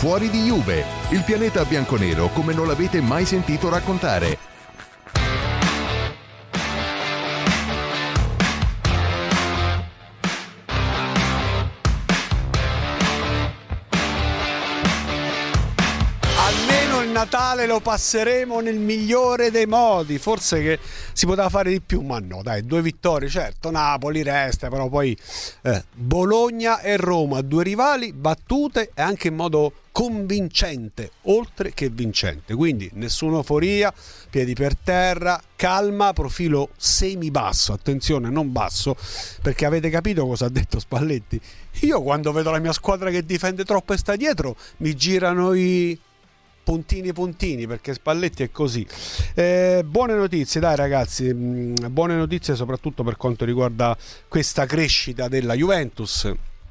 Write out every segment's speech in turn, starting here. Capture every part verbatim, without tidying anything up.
fuori di Juve, il pianeta bianconero come non l'avete mai sentito raccontare. Natale lo passeremo nel migliore dei modi, forse che si poteva fare di più, ma no, dai, due vittorie, certo, Napoli resta, però poi eh, Bologna e Roma, due rivali battute e anche in modo convincente, oltre che vincente, quindi nessuna euforia, piedi per terra, calma, profilo semi-basso, attenzione, non basso, perché avete capito cosa ha detto Spalletti? Io quando vedo la mia squadra che difende troppo e sta dietro, mi girano i puntini puntini, perché Spalletti è così. Eh, buone notizie, dai ragazzi, mh, buone notizie soprattutto per quanto riguarda questa crescita della Juventus.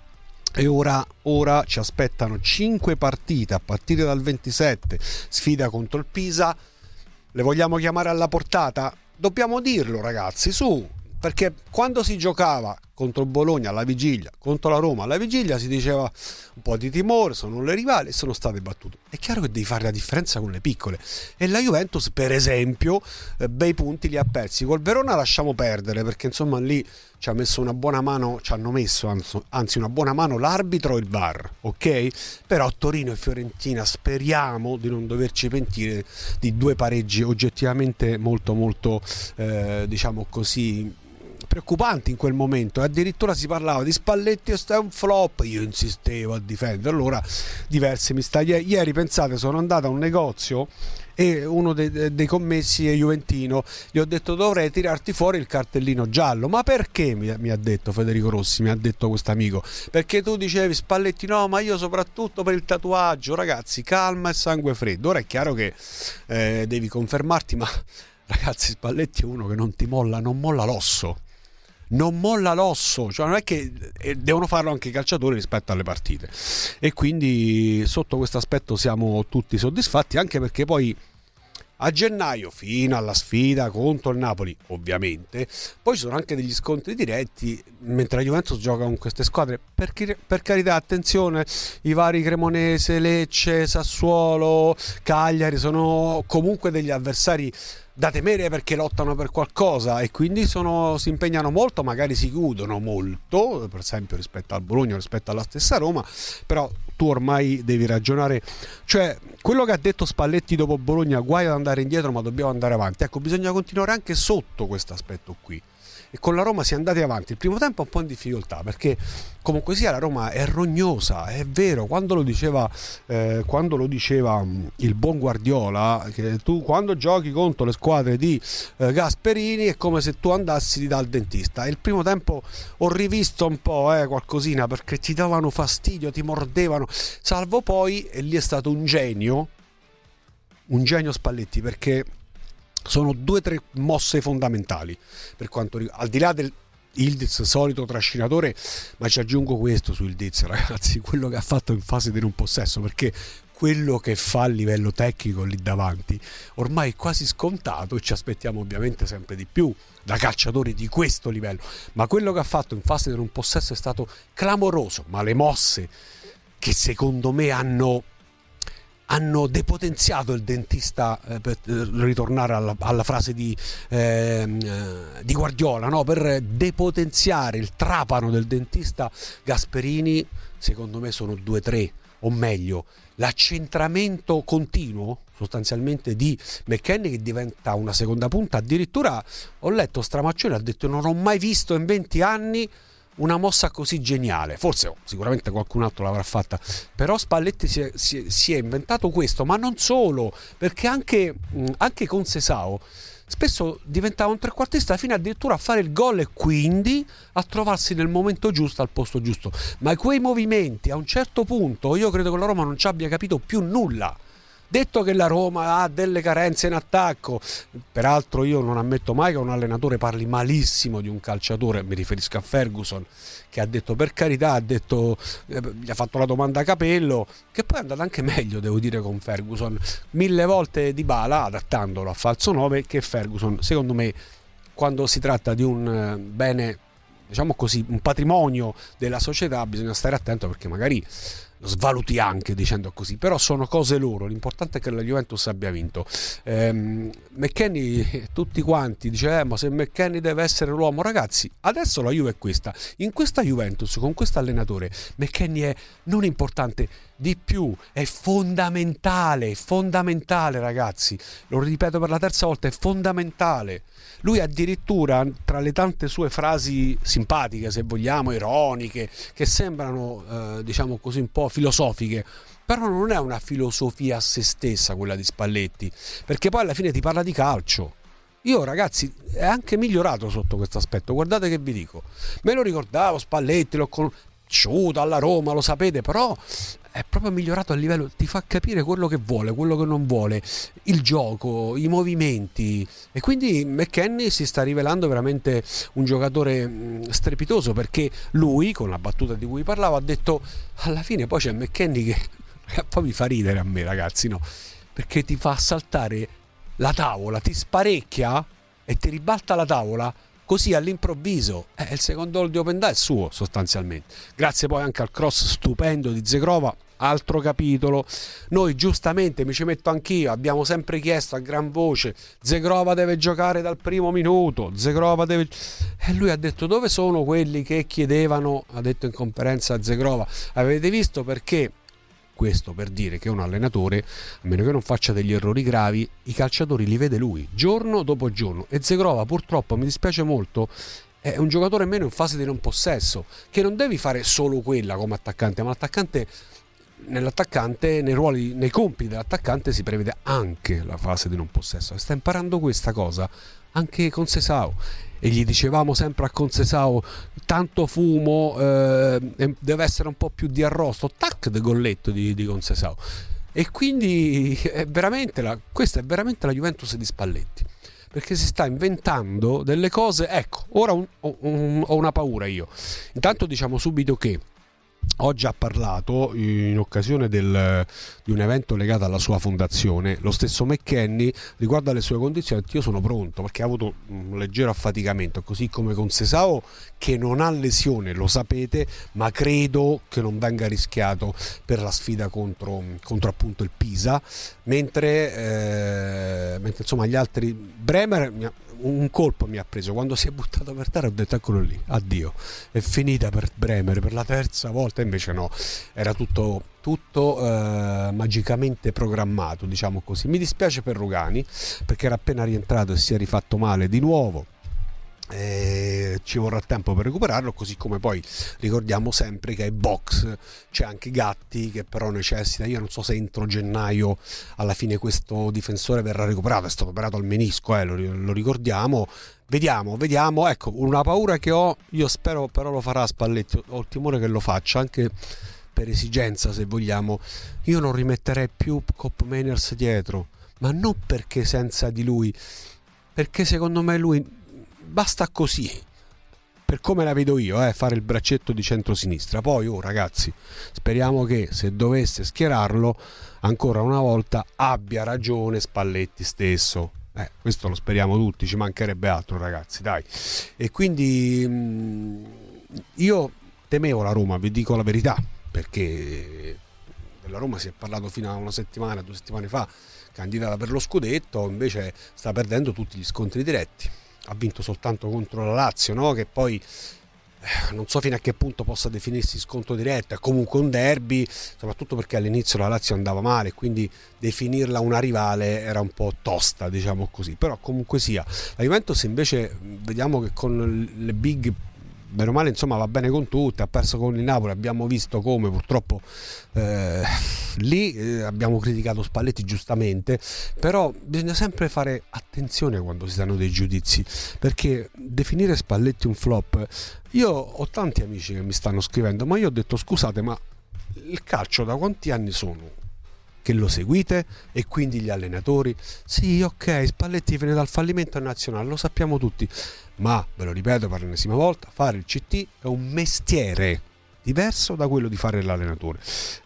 E ora, ora ci aspettano cinque partite a partire dal ventisette, sfida contro il Pisa. Le vogliamo chiamare alla portata? Dobbiamo dirlo ragazzi, su, perché quando si giocava contro Bologna alla vigilia, contro la Roma alla vigilia, si diceva un po' di timore, sono le rivali e sono state battute. È chiaro che devi fare la differenza con le piccole, e la Juventus per esempio eh, bei punti li ha persi. Col Verona lasciamo perdere, perché insomma lì ci ha messo una buona mano, ci hanno messo anzi una buona mano l'arbitro e il V A R, ok? Però Torino e Fiorentina speriamo di non doverci pentire di due pareggi oggettivamente molto molto eh, diciamo così preoccupanti in quel momento. Addirittura si parlava di Spalletti e sta un flop, io insistevo a difendere. Allora diversi mi sta ieri, pensate, sono andato a un negozio e uno dei, dei commessi è juventino, gli ho detto dovrei tirarti fuori il cartellino giallo. Ma perché? Mi, mi ha detto Federico Rossi, mi ha detto questo amico, perché tu dicevi Spalletti no, ma io soprattutto per il tatuaggio. Ragazzi, calma e sangue freddo. Ora è chiaro che eh, devi confermarti, ma ragazzi, Spalletti è uno che non ti molla, non molla l'osso. Non molla l'osso, cioè non è che devono farlo anche i calciatori rispetto alle partite, e quindi sotto questo aspetto siamo tutti soddisfatti, anche perché poi a gennaio, fino alla sfida contro il Napoli ovviamente, poi ci sono anche degli scontri diretti mentre la Juventus gioca con queste squadre. Per, chi, per carità, attenzione, i vari Cremonese, Lecce, Sassuolo, Cagliari sono comunque degli avversari da temere, perché lottano per qualcosa e quindi sono, si impegnano molto, magari si chiudono molto, per esempio rispetto al Bologna, rispetto alla stessa Roma. Però tu ormai devi ragionare, cioè quello che ha detto Spalletti dopo Bologna, guai ad andare indietro ma dobbiamo andare avanti, ecco, bisogna continuare anche sotto questo aspetto qui. E con la Roma si è andati avanti, il primo tempo un po' in difficoltà, perché comunque sia la Roma è rognosa, è vero, quando lo diceva eh, quando lo diceva il buon Guardiola, che tu quando giochi contro le squadre di eh, Gasperini è come se tu andassi dal dentista. E il primo tempo ho rivisto un po' eh, qualcosina, perché ti davano fastidio, ti mordevano, salvo poi, e lì è stato un genio, un genio Spalletti, perché sono due o tre mosse fondamentali per quanto riguarda, al di là del Ildiz solito trascinatore, ma ci aggiungo questo su Ildiz, ragazzi, quello che ha fatto in fase di non possesso, perché quello che fa a livello tecnico lì davanti ormai è quasi scontato, e ci aspettiamo ovviamente sempre di più da calciatori di questo livello, ma quello che ha fatto in fase di non possesso è stato clamoroso. Ma le mosse che secondo me hanno hanno depotenziato il dentista, eh, per ritornare alla, alla frase di, eh, di Guardiola, no? Per depotenziare il trapano del dentista Gasperini, secondo me sono due tre, o meglio l'accentramento continuo sostanzialmente di McKennie, che diventa una seconda punta. Addirittura ho letto Stramaccioni, ha detto non ho mai visto in venti anni una mossa così geniale. Forse oh, sicuramente qualcun altro l'avrà fatta, però Spalletti si è, si è, si è inventato questo. Ma non solo, perché anche, anche con Sesao spesso diventava un trequartista fino addirittura a fare il gol e quindi a trovarsi nel momento giusto al posto giusto. Ma quei movimenti, a un certo punto io credo che la Roma non ci abbia capito più nulla. Detto che la Roma ha delle carenze in attacco, peraltro io non ammetto mai che un allenatore parli malissimo di un calciatore, mi riferisco a Ferguson, che ha detto, per carità, ha detto, eh, gli ha fatto la domanda a Capello, che poi è andata anche meglio, devo dire, con Ferguson, mille volte Dybala adattandolo a falso nove, che Ferguson. Secondo me, quando si tratta di un eh, bene, diciamo così, un patrimonio della società, bisogna stare attento, perché magari svaluti anche dicendo così, però sono cose loro, l'importante è che la Juventus abbia vinto. ehm, McKennie, tutti quanti dice eh, ma se McKennie deve essere l'uomo, ragazzi, adesso la Juve è questa, in questa Juventus con questo allenatore McKennie è non importante, di più, è fondamentale, fondamentale ragazzi, lo ripeto per la terza volta, è fondamentale. Lui addirittura, tra le tante sue frasi simpatiche, se vogliamo, ironiche, che sembrano eh, diciamo così un po' filosofiche, però non è una filosofia a se stessa quella di Spalletti, perché poi alla fine ti parla di calcio. Io ragazzi è anche migliorato sotto questo aspetto, guardate che vi dico, me lo ricordavo Spalletti, l'ho conosciuto alla Roma, lo sapete, però è proprio migliorato a livello, ti fa capire quello che vuole, quello che non vuole, il gioco, i movimenti, e quindi McKennie si sta rivelando veramente un giocatore strepitoso, perché lui, con la battuta di cui parlavo, ha detto alla fine poi c'è McKennie che poi mi fa ridere a me ragazzi, no, perché ti fa saltare la tavola, ti sparecchia e ti ribalta la tavola così all'improvviso. Eh, il secondo gol di Openda è suo sostanzialmente, grazie poi anche al cross stupendo di Zegrova, altro capitolo. Noi giustamente, mi ci metto anch'io, abbiamo sempre chiesto a gran voce Zegrova deve giocare dal primo minuto, Zegrova deve, e lui ha detto dove sono quelli che chiedevano, ha detto in conferenza a Zegrova, avete visto, perché questo per dire che un allenatore, a meno che non faccia degli errori gravi, i calciatori li vede lui giorno dopo giorno, e Zegrova purtroppo, mi dispiace molto, è un giocatore meno in fase di non possesso, che non devi fare solo quella come attaccante, ma l'attaccante, nell'attaccante, nei ruoli, nei compiti dell'attaccante si prevede anche la fase di non possesso, e sta imparando questa cosa anche con Sesao. E gli dicevamo sempre a Concesao tanto fumo, eh, deve essere un po' più di arrosto, tac, de golletto di, di Concesao. E quindi è veramente la, questa è veramente la Juventus di Spalletti, perché si sta inventando delle cose. Ecco, ora un, un, ho una paura io. Intanto diciamo subito che oggi ha parlato in occasione del, di un evento legato alla sua fondazione, lo stesso McKennie, riguardo alle sue condizioni. Io sono pronto, perché ha avuto un leggero affaticamento, così come con Sesao, che non ha lesione, lo sapete, ma credo che non venga rischiato per la sfida contro, contro appunto il Pisa, mentre, eh, mentre insomma gli altri, Bremer un colpo mi ha preso quando si è buttato per terra, ho detto eccolo lì, addio, è finita per Bremer per la terza volta. Invece no, era tutto tutto eh, magicamente programmato, diciamo così. Mi dispiace per Rugani, perché era appena rientrato e si è rifatto male di nuovo. Eh, ci vorrà tempo per recuperarlo, così come poi ricordiamo sempre che ai box c'è anche Gatti, che però necessita, io non so se entro gennaio alla fine questo difensore verrà recuperato, è stato operato al menisco, eh, lo, lo ricordiamo, vediamo, vediamo, ecco, una paura che ho, io spero però lo farà Spalletti, ho il timore che lo faccia, anche per esigenza se vogliamo. Io non rimetterei più Cop Mainers dietro, ma non perché senza di lui, perché secondo me lui basta così, per come la vedo io, eh, fare il braccetto di centrosinistra. Poi oh ragazzi, speriamo che se dovesse schierarlo ancora una volta abbia ragione Spalletti stesso, eh, questo lo speriamo tutti, ci mancherebbe altro ragazzi, dai. E quindi mh, io temevo la Roma, vi dico la verità, perché della Roma si è parlato fino a una settimana, due settimane fa, candidata per lo scudetto, invece sta perdendo tutti gli scontri diretti. Ha vinto soltanto contro la Lazio, no? Che poi eh, non so fino a che punto possa definirsi scontro diretto, è comunque un derby, soprattutto perché all'inizio la Lazio andava male, quindi definirla una rivale era un po' tosta, diciamo così. Però comunque sia, la Juventus invece vediamo che con le big, bene o male, insomma, va bene con tutte, ha perso con il Napoli, abbiamo visto come purtroppo eh, lì eh, abbiamo criticato Spalletti giustamente, però bisogna sempre fare attenzione quando si danno dei giudizi, perché definire Spalletti un flop, io ho tanti amici che mi stanno scrivendo, ma io ho detto scusate, ma il calcio da quanti anni sono che lo seguite? E quindi gli allenatori, sì, ok, Spalletti viene dal fallimento nazionale, lo sappiamo tutti, ma ve lo ripeto per l'ennesima volta, fare il C T è un mestiere diverso da quello di fare l'allenatore.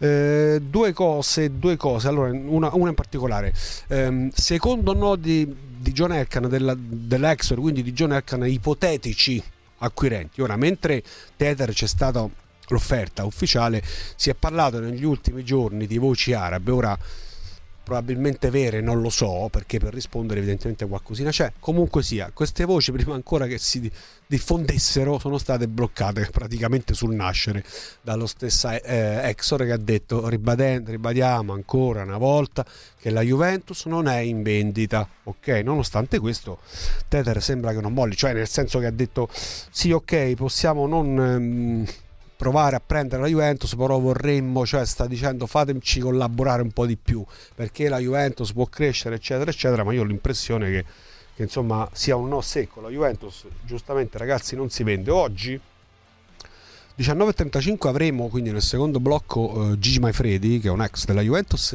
Eh, due cose, due cose. Allora, una, una in particolare, eh, secondo no di, di John Elkann, della, dell'Exor, quindi di John Elkann, ipotetici acquirenti. Ora, mentre Tether c'è stato l'offerta ufficiale. Si è parlato negli ultimi giorni di voci arabe, ora probabilmente vere, non lo so, perché per rispondere evidentemente qualcosina c'è. Comunque sia, queste voci prima ancora che si diffondessero sono state bloccate praticamente sul nascere dallo stesso eh, Exor, che ha detto ribadendo, ribadiamo ancora una volta che la Juventus non è in vendita, ok? Nonostante questo Teter sembra che non molli, cioè nel senso che ha detto sì, ok, possiamo non ehm, provare a prendere la Juventus, però vorremmo, cioè sta dicendo fateci collaborare un po' di più perché la Juventus può crescere eccetera eccetera, ma io ho l'impressione che, che insomma sia un no secco. La Juventus giustamente, ragazzi, non si vende. Oggi diciannove e trentacinque avremo quindi nel secondo blocco eh, Gigi Maifredi, che è un ex della Juventus,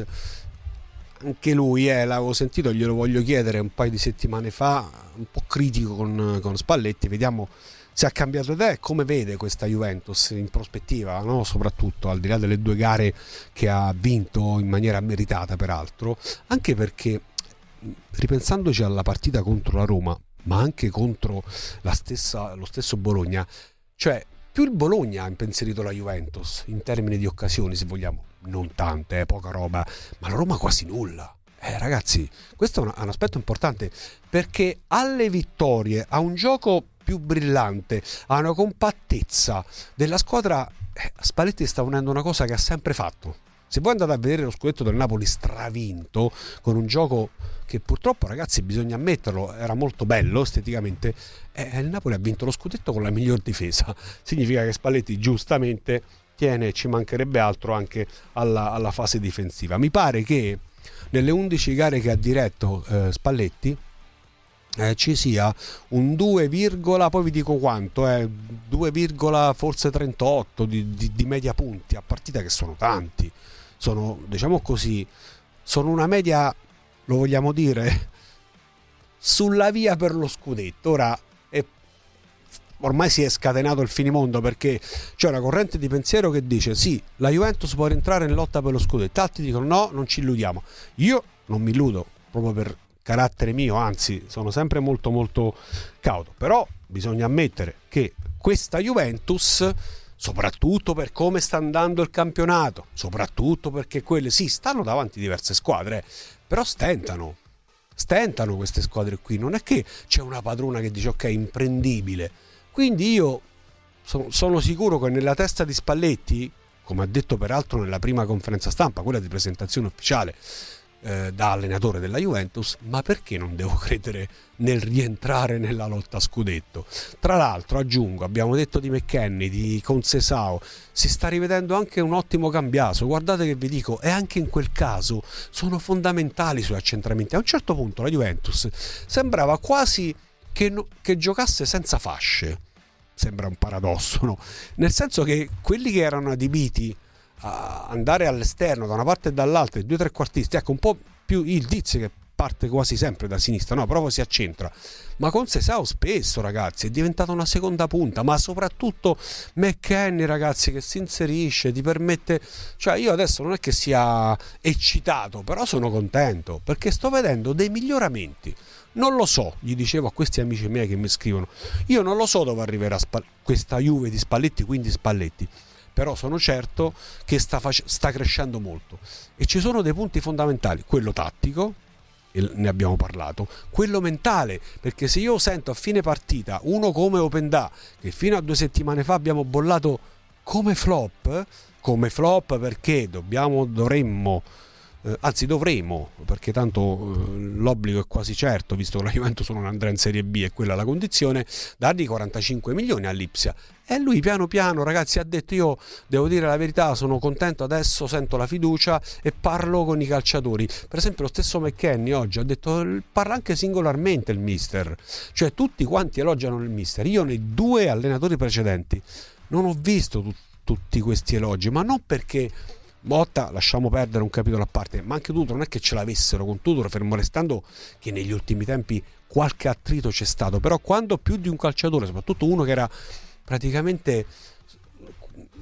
anche lui eh, l'avevo sentito, glielo voglio chiedere un paio di settimane fa, un po' critico con, con Spalletti, vediamo se ha cambiato idea e come vede questa Juventus in prospettiva, no? Soprattutto al di là delle due gare che ha vinto in maniera meritata peraltro, anche perché ripensandoci alla partita contro la Roma, ma anche contro la stessa, lo stesso Bologna, cioè più il Bologna ha impensierito la Juventus in termini di occasioni, se vogliamo, non tante, eh, poca roba, ma la Roma quasi nulla. Eh, ragazzi, questo è un, un aspetto importante, perché alle vittorie, a un gioco più brillante, a una compattezza della squadra, eh, Spalletti sta unendo una cosa che ha sempre fatto. Se voi andate a vedere lo scudetto del Napoli stravinto, con un gioco che purtroppo, ragazzi, bisogna ammetterlo, era molto bello esteticamente, eh, il Napoli ha vinto lo scudetto con la miglior difesa. Significa che Spalletti giustamente tiene, ci mancherebbe altro, anche alla, alla fase difensiva. Mi pare che nelle undici gare che ha diretto eh, Spalletti Eh, ci sia un due, poi vi dico quanto, eh, due, forse trentotto di, di, di media punti a partita, che sono tanti, sono, diciamo così, sono una media, lo vogliamo dire, sulla via per lo scudetto. Ora è, ormai si è scatenato il finimondo, perché c'è una corrente di pensiero che dice sì, la Juventus può rientrare in lotta per lo scudetto, altri dicono no, non ci illudiamo. Io non mi illudo, proprio per carattere mio, anzi sono sempre molto molto cauto, però bisogna ammettere che questa Juventus, soprattutto per come sta andando il campionato, soprattutto perché quelle sì stanno davanti diverse squadre, però stentano stentano queste squadre qui, non è che c'è una padrona che dice ok, imprendibile. Quindi io so, sono sicuro che nella testa di Spalletti, come ha detto peraltro nella prima conferenza stampa, quella di presentazione ufficiale da allenatore della Juventus, ma perché non devo credere nel rientrare nella lotta a scudetto? Tra l'altro, aggiungo, abbiamo detto di McKennie, di Concesao, si sta rivedendo anche un ottimo Cambiaso. Guardate che vi dico, e anche in quel caso sono fondamentali sui accentramenti. A un certo punto la Juventus sembrava quasi che, no, che giocasse senza fasce. Sembra un paradosso, no? Nel senso che quelli che erano adibiti a andare all'esterno da una parte e dall'altra, i due trequartisti, ecco, un po' più il Diz che parte quasi sempre da sinistra, no, proprio si accentra, ma con Sesao spesso, ragazzi, è diventata una seconda punta, ma soprattutto McKennie, ragazzi, che si inserisce, ti permette, cioè io adesso non è che sia eccitato, però sono contento perché sto vedendo dei miglioramenti. Non lo so, gli dicevo a questi amici miei che mi scrivono, io non lo so dove arriverà Spal- questa Juve di Spalletti, quindi Spalletti, però sono certo che sta, face- sta crescendo molto, e ci sono dei punti fondamentali: quello tattico, e ne abbiamo parlato, quello mentale, perché se io sento a fine partita uno come Openda, che fino a due settimane fa abbiamo bollato come flop, come flop perché dobbiamo, dovremmo eh, anzi dovremo, perché tanto eh, l'obbligo è quasi certo, visto che la Juventus non andrà in Serie B e quella è la condizione, dargli quarantacinque milioni all'Ipsia. E lui piano piano, ragazzi, ha detto: io devo dire la verità, sono contento, adesso sento la fiducia e parlo con i calciatori. Per esempio lo stesso McKennie oggi ha detto, parla anche singolarmente il mister, cioè tutti quanti elogiano il mister. Io nei due allenatori precedenti non ho visto tu- tutti questi elogi, ma non perché Motta, lasciamo perdere, un capitolo a parte, ma anche Tudor non è che ce l'avessero con Tudor, fermo restando che negli ultimi tempi qualche attrito c'è stato, però quando più di un calciatore, soprattutto uno che era praticamente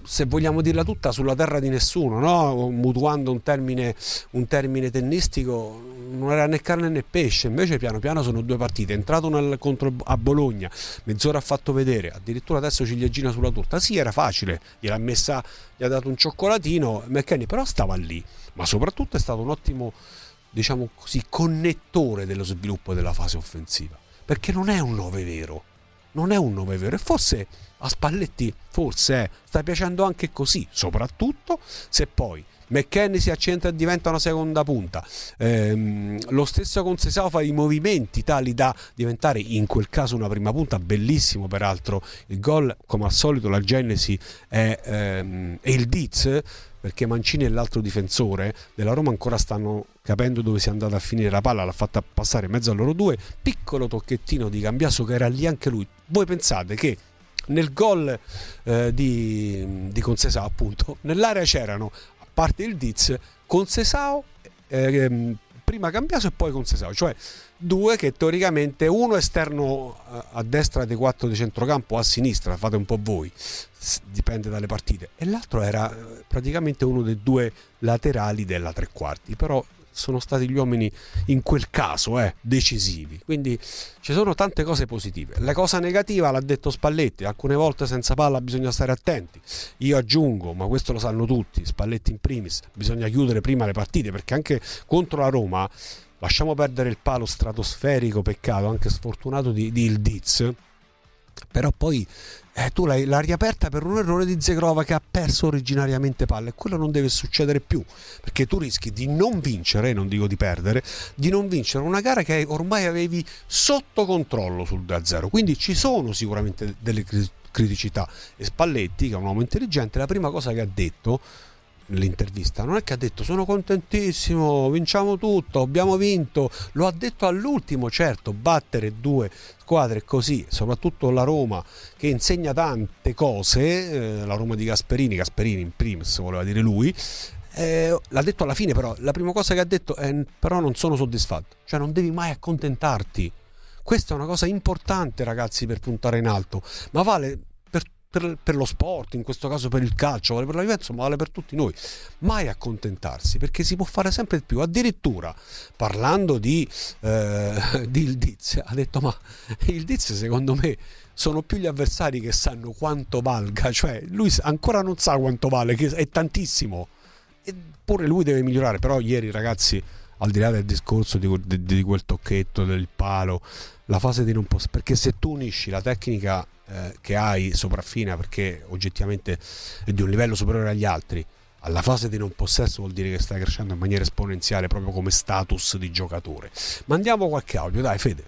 se vogliamo dirla tutta, sulla terra di nessuno, no? Mutuando un termine, un termine tennistico, non era né carne né pesce. Invece piano piano sono due partite. È entrato nel, contro a Bologna, mezz'ora ha fatto vedere, addirittura adesso ciliegina sulla torta. Sì, era facile, gliel'ha messa, gli ha dato un cioccolatino McKennie, però stava lì. Ma soprattutto è stato un ottimo, diciamo così, connettore dello sviluppo della fase offensiva, perché non è un nove vero, non è un nove vero, e forse a Spalletti forse eh, sta piacendo anche così, soprattutto se poi McKennie si accentra e diventa una seconda punta, ehm, lo stesso con Sesao fa i movimenti tali da diventare in quel caso una prima punta. Bellissimo peraltro il gol, come al solito la genesi è, ehm, è il Diz, perché Mancini e l'altro difensore della Roma ancora stanno capendo dove sia andata a finire la palla, l'ha fatta passare in mezzo a loro due, piccolo tocchettino di Cambiaso che era lì anche lui. Voi pensate che nel gol eh, di, di Concesao, appunto, nell'area c'erano, a parte il Diz, Concesao, eh, prima Cambiaso e poi Concesao, cioè due che teoricamente, uno esterno a destra dei quattro di centrocampo, a sinistra, fate un po' voi, dipende dalle partite, e l'altro era praticamente uno dei due laterali della tre quarti. Però sono stati gli uomini in quel caso eh, decisivi, quindi ci sono tante cose positive. La cosa negativa l'ha detto Spalletti, alcune volte senza palla bisogna stare attenti. Io aggiungo, ma questo lo sanno tutti, Spalletti in primis, bisogna chiudere prima le partite, perché anche contro la Roma, lasciamo perdere il palo stratosferico, peccato, anche sfortunato di, di Ildiz, però poi eh, tu l'hai, l'hai riaperta per un errore di Zegrova che ha perso originariamente palla, e quello non deve succedere più, perché tu rischi di non vincere, non dico di perdere, di non vincere una gara che ormai avevi sotto controllo sul due a zero. Quindi ci sono sicuramente delle criticità, e Spalletti, che è un uomo intelligente, la prima cosa che ha detto nell'intervista non è che ha detto sono contentissimo, vinciamo tutto, abbiamo vinto, lo ha detto all'ultimo. Certo, battere due squadre così, soprattutto la Roma che insegna tante cose, eh, la Roma di Gasperini, Gasperini in primis voleva dire lui, eh, l'ha detto alla fine. Però la prima cosa che ha detto è però non sono soddisfatto, cioè non devi mai accontentarti. Questa è una cosa importante, ragazzi, per puntare in alto, ma vale Per, per lo sport, in questo caso per il calcio, vale per la Juventus, ma vale per tutti noi. Mai accontentarsi, perché si può fare sempre di più. Addirittura parlando di, eh, di Ildiz, ha detto ma Ildiz secondo me sono più gli avversari che sanno quanto valga, cioè lui ancora non sa quanto vale, che è tantissimo, eppure lui deve migliorare. Però ieri, ragazzi, al di là del discorso di, di, di quel tocchetto del palo, la fase di non posso, perché se tu unisci la tecnica eh, che hai sopraffina, perché oggettivamente è di un livello superiore agli altri, alla fase di non possesso, vuol dire che stai crescendo in maniera esponenziale proprio come status di giocatore. Mandiamo qualche audio, dai Fede.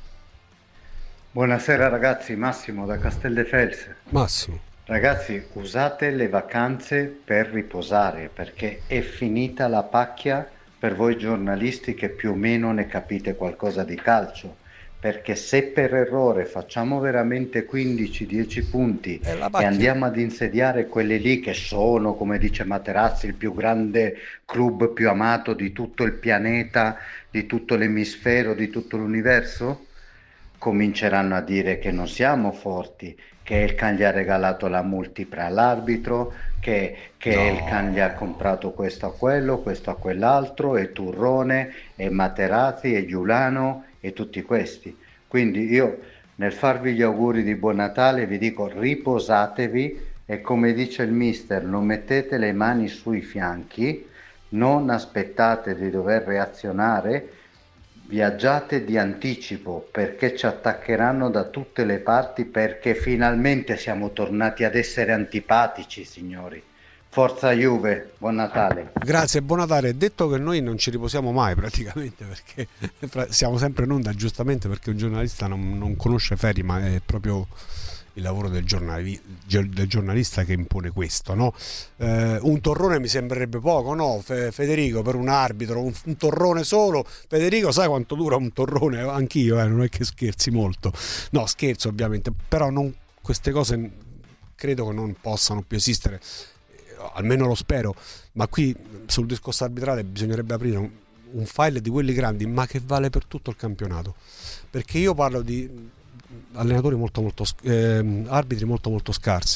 Buonasera ragazzi, Massimo da Casteldefels. Massimo. Ragazzi, usate le vacanze per riposare, perché è finita la pacchia per voi giornalisti che più o meno ne capite qualcosa di calcio, perché se per errore facciamo veramente quindici dieci punti e andiamo ad insediare quelli lì che sono, come dice Materazzi, il più grande club più amato di tutto il pianeta, di tutto l'emisfero, di tutto l'universo, cominceranno a dire che non siamo forti, che il Can gli ha regalato la multipla all'arbitro, che, che no. il Can gli ha comprato questo a quello, questo a quell'altro, e Turrone, e Materazzi, e Giulano, e tutti questi. Quindi io, nel farvi gli auguri di buon Natale, vi dico riposatevi, e come dice il mister, non mettete le mani sui fianchi, non aspettate di dover reazionare, viaggiate di anticipo, perché ci attaccheranno da tutte le parti, perché finalmente siamo tornati ad essere antipatici, signori. Forza Juve, buon Natale. Grazie, buon Natale. Detto che noi non ci riposiamo mai praticamente, perché siamo sempre in onda, giustamente, perché un giornalista non, non conosce ferie, ma è proprio il lavoro del, giornali, del giornalista che impone questo, no? Eh, un torrone mi sembrerebbe poco, no? Fe, Federico, per un arbitro, un, un torrone solo. Federico, sai quanto dura un torrone? Anch'io, eh, non è che scherzi molto. No, scherzo ovviamente, però non, queste cose credo che non possano più esistere, almeno lo spero. Ma qui sul discorso arbitrale bisognerebbe aprire un, un file di quelli grandi, ma che vale per tutto il campionato, perché io parlo di allenatori molto molto eh, arbitri molto molto scarsi,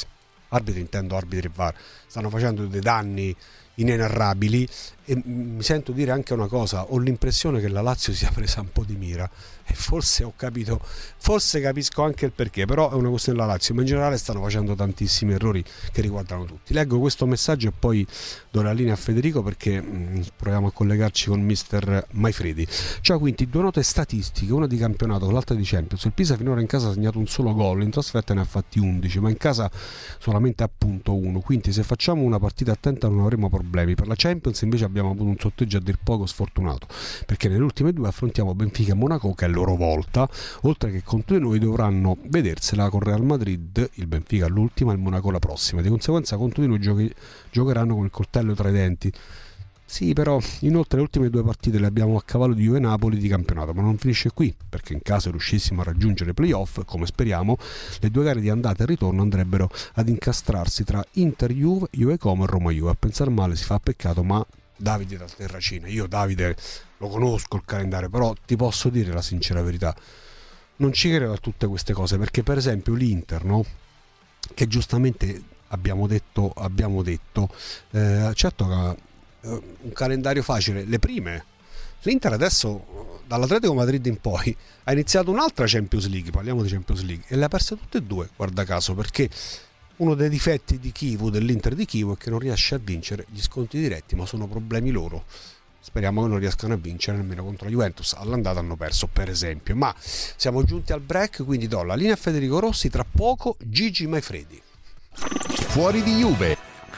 arbitri intendo arbitri e V A R, stanno facendo dei danni inenarrabili, e mi sento dire anche una cosa: ho l'impressione che la Lazio sia presa un po' di mira, e forse ho capito, forse capisco anche il perché, però è una questione della Lazio, ma in generale stanno facendo tantissimi errori che riguardano tutti. Leggo questo messaggio e poi do la linea a Federico, perché mh, proviamo a collegarci con mister Maifredi. Ciao Quinti, due note statistiche, una di campionato, l'altra di Champions. Il Pisa finora in casa ha segnato un solo gol, in trasferta ne ha fatti undici, ma in casa solamente appunto uno, quindi se facciamo una partita attenta non avremo problemi. Per la Champions invece abbiamo avuto un sorteggio a dir poco sfortunato, perché nelle ultime due affrontiamo Benfica e Monaco, che è loro volta, oltre che contro di noi, dovranno vedersela con Real Madrid, il Benfica l'ultima e il Monaco la prossima. Di conseguenza contro di noi giochi, giocheranno con il coltello tra i denti. Sì, però inoltre le ultime due partite le abbiamo a cavallo di Juve e Napoli di campionato, ma non finisce qui, perché in caso riuscissimo a raggiungere i playoff, come speriamo, le due gare di andata e ritorno andrebbero ad incastrarsi tra Inter Juve, Juve Como e Roma Juve. A pensare male si fa peccato, ma Davide da Terracina, io Davide lo conosco il calendario, però ti posso dire la sincera verità, non ci credo a tutte queste cose, perché per esempio l'Inter, no? Che giustamente abbiamo detto, abbiamo detto eh, certo che eh, un calendario facile, le prime, l'Inter adesso dall'Atletico Madrid in poi ha iniziato un'altra Champions League, parliamo di Champions League, e le ha perse tutte e due, guarda caso, perché uno dei difetti di Chivu, dell'Inter di Chivu, è che non riesce a vincere gli scontri diretti, ma sono problemi loro. Speriamo che non riescano a vincere nemmeno contro la Juventus. All'andata hanno perso, per esempio. Ma siamo giunti al break, quindi do la linea a Federico Rossi, tra poco Gigi Maifredi. Fuori di Juve.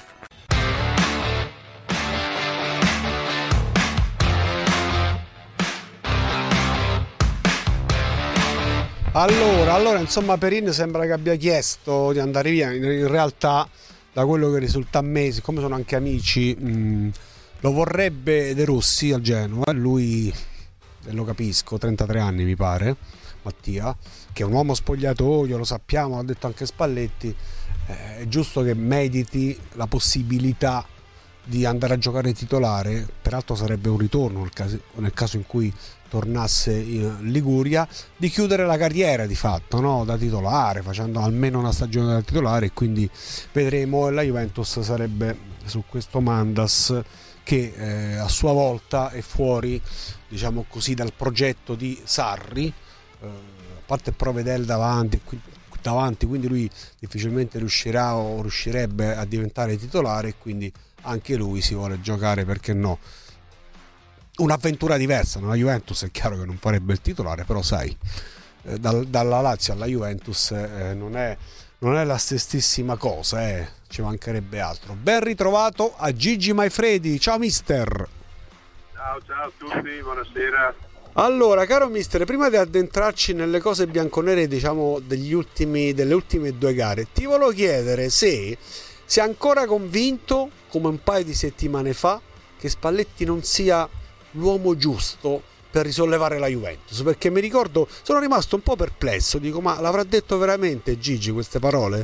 Allora, allora, insomma, Perin sembra che abbia chiesto di andare via. In, in realtà, da quello che risulta a me, siccome sono anche amici, mh, lo vorrebbe De Rossi al Genoa. Lui, e lo capisco, trentatré anni mi pare, Mattia, che è un uomo spogliatoio, lo sappiamo, l'ha detto anche Spalletti. Eh, è giusto che mediti la possibilità di andare a giocare titolare, peraltro sarebbe un ritorno nel caso, nel caso in cui tornasse in Liguria, di chiudere la carriera di fatto, no? Da titolare, facendo almeno una stagione da titolare, e quindi vedremo. E la Juventus sarebbe su questo Mandas, che eh, a sua volta è fuori, diciamo così, dal progetto di Sarri, eh, a parte Provedel davanti, davanti, quindi lui difficilmente riuscirà o riuscirebbe a diventare titolare, e quindi anche lui si vuole giocare, perché no, un'avventura diversa. La Juventus è chiaro che non farebbe il titolare, però sai, eh, dal, dalla Lazio alla Juventus eh, non, è, non è la stessissima cosa, eh. Ci mancherebbe altro. Ben ritrovato a Gigi Maifredi. Ciao mister. Ciao, ciao a tutti, buonasera. Allora, caro mister, prima di addentrarci nelle cose bianconere, diciamo, degli ultimi, delle ultime due gare, ti volevo chiedere se sei ancora convinto, come un paio di settimane fa, che Spalletti non sia l'uomo giusto per risollevare la Juventus, perché mi ricordo, sono rimasto un po' perplesso, dico, ma l'avrà detto veramente Gigi queste parole?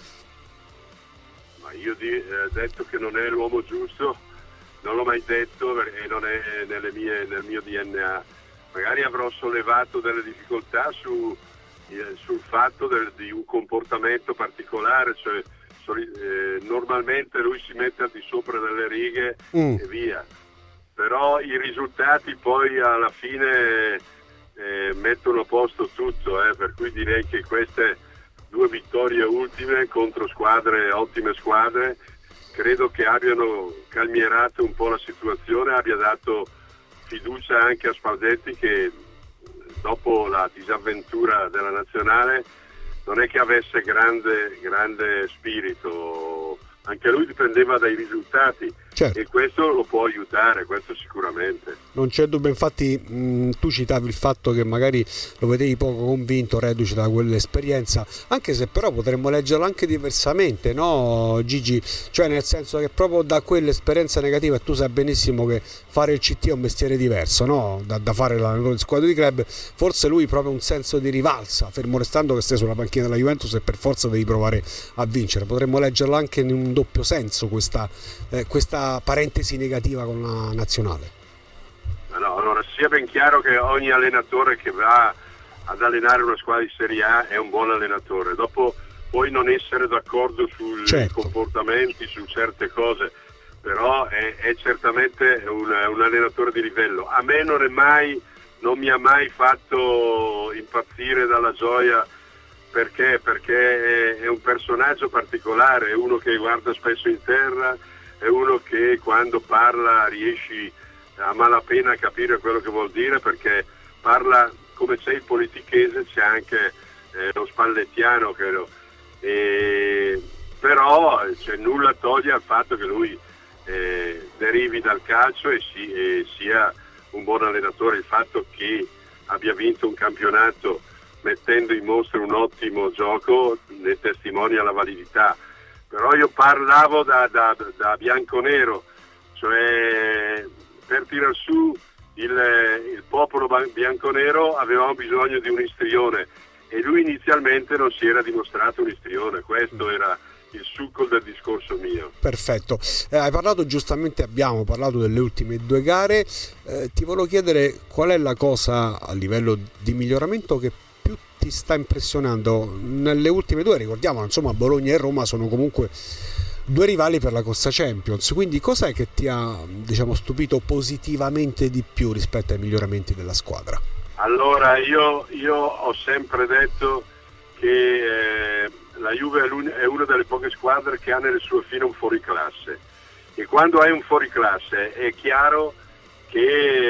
Ma io ho eh, detto che non è l'uomo giusto, non l'ho mai detto, perché non è nelle mie, nel mio D N A. Magari avrò sollevato delle difficoltà su, eh, sul fatto del, di un comportamento particolare, cioè eh, normalmente lui si mette al di sopra delle righe mm. e via. Però i risultati poi alla fine eh, mettono a posto tutto, eh, per cui direi che queste due vittorie ultime contro squadre, ottime squadre, credo che abbiano calmierato un po' la situazione, abbia dato fiducia anche a Spalletti, che dopo la disavventura della nazionale non è che avesse grande, grande spirito, anche lui dipendeva dai risultati. Certo. E questo lo può aiutare, questo sicuramente. Non c'è dubbio, infatti mh, tu citavi il fatto che magari lo vedevi poco convinto, reduce da quell'esperienza, anche se però potremmo leggerlo anche diversamente, no Gigi? Cioè nel senso che proprio da quell'esperienza negativa, e tu sai benissimo che fare il C T è un mestiere diverso, no? Da, da fare l'allenatore di squadra di club, forse lui proprio un senso di rivalsa, fermo restando che stai sulla panchina della Juventus e per forza devi provare a vincere. Potremmo leggerlo anche in un doppio senso, questa, eh, questa parentesi negativa con la nazionale. No, allora sia ben chiaro che ogni allenatore che va ad allenare una squadra di Serie A è un buon allenatore. Dopo puoi non essere d'accordo sui certo. comportamenti, su certe cose, però è, è certamente un, un allenatore di livello. A me non è mai, non mi ha mai fatto impazzire dalla gioia, perché? Perché è, è un personaggio particolare, è uno che guarda spesso in terra, è uno che quando parla riesci a malapena a capire quello che vuol dire, perché parla come c'è il politichese, c'è anche eh, lo spallettiano, credo. E, però cioè, nulla toglie al fatto che lui eh, derivi dal calcio e, si, e sia un buon allenatore. Il fatto che abbia vinto un campionato mettendo in mostra un ottimo gioco ne testimonia la validità. Però io parlavo da, da, da bianconero, cioè per tirar su il, il popolo bianconero avevamo bisogno di un istrione, e lui inizialmente non si era dimostrato un istrione. Questo era il succo del discorso mio. Perfetto, eh, hai parlato giustamente, abbiamo parlato delle ultime due gare, eh, ti volevo chiedere qual è la cosa a livello di miglioramento che più ti sta impressionando nelle ultime due. Ricordiamo, insomma, Bologna e Roma sono comunque due rivali per la Costa Champions, quindi cos'è che ti ha, diciamo, stupito positivamente di più rispetto ai miglioramenti della squadra? Allora, io, io ho sempre detto che eh, la Juve è, è una delle poche squadre che ha nelle sue file un fuoriclasse, e quando hai un fuoriclasse è chiaro che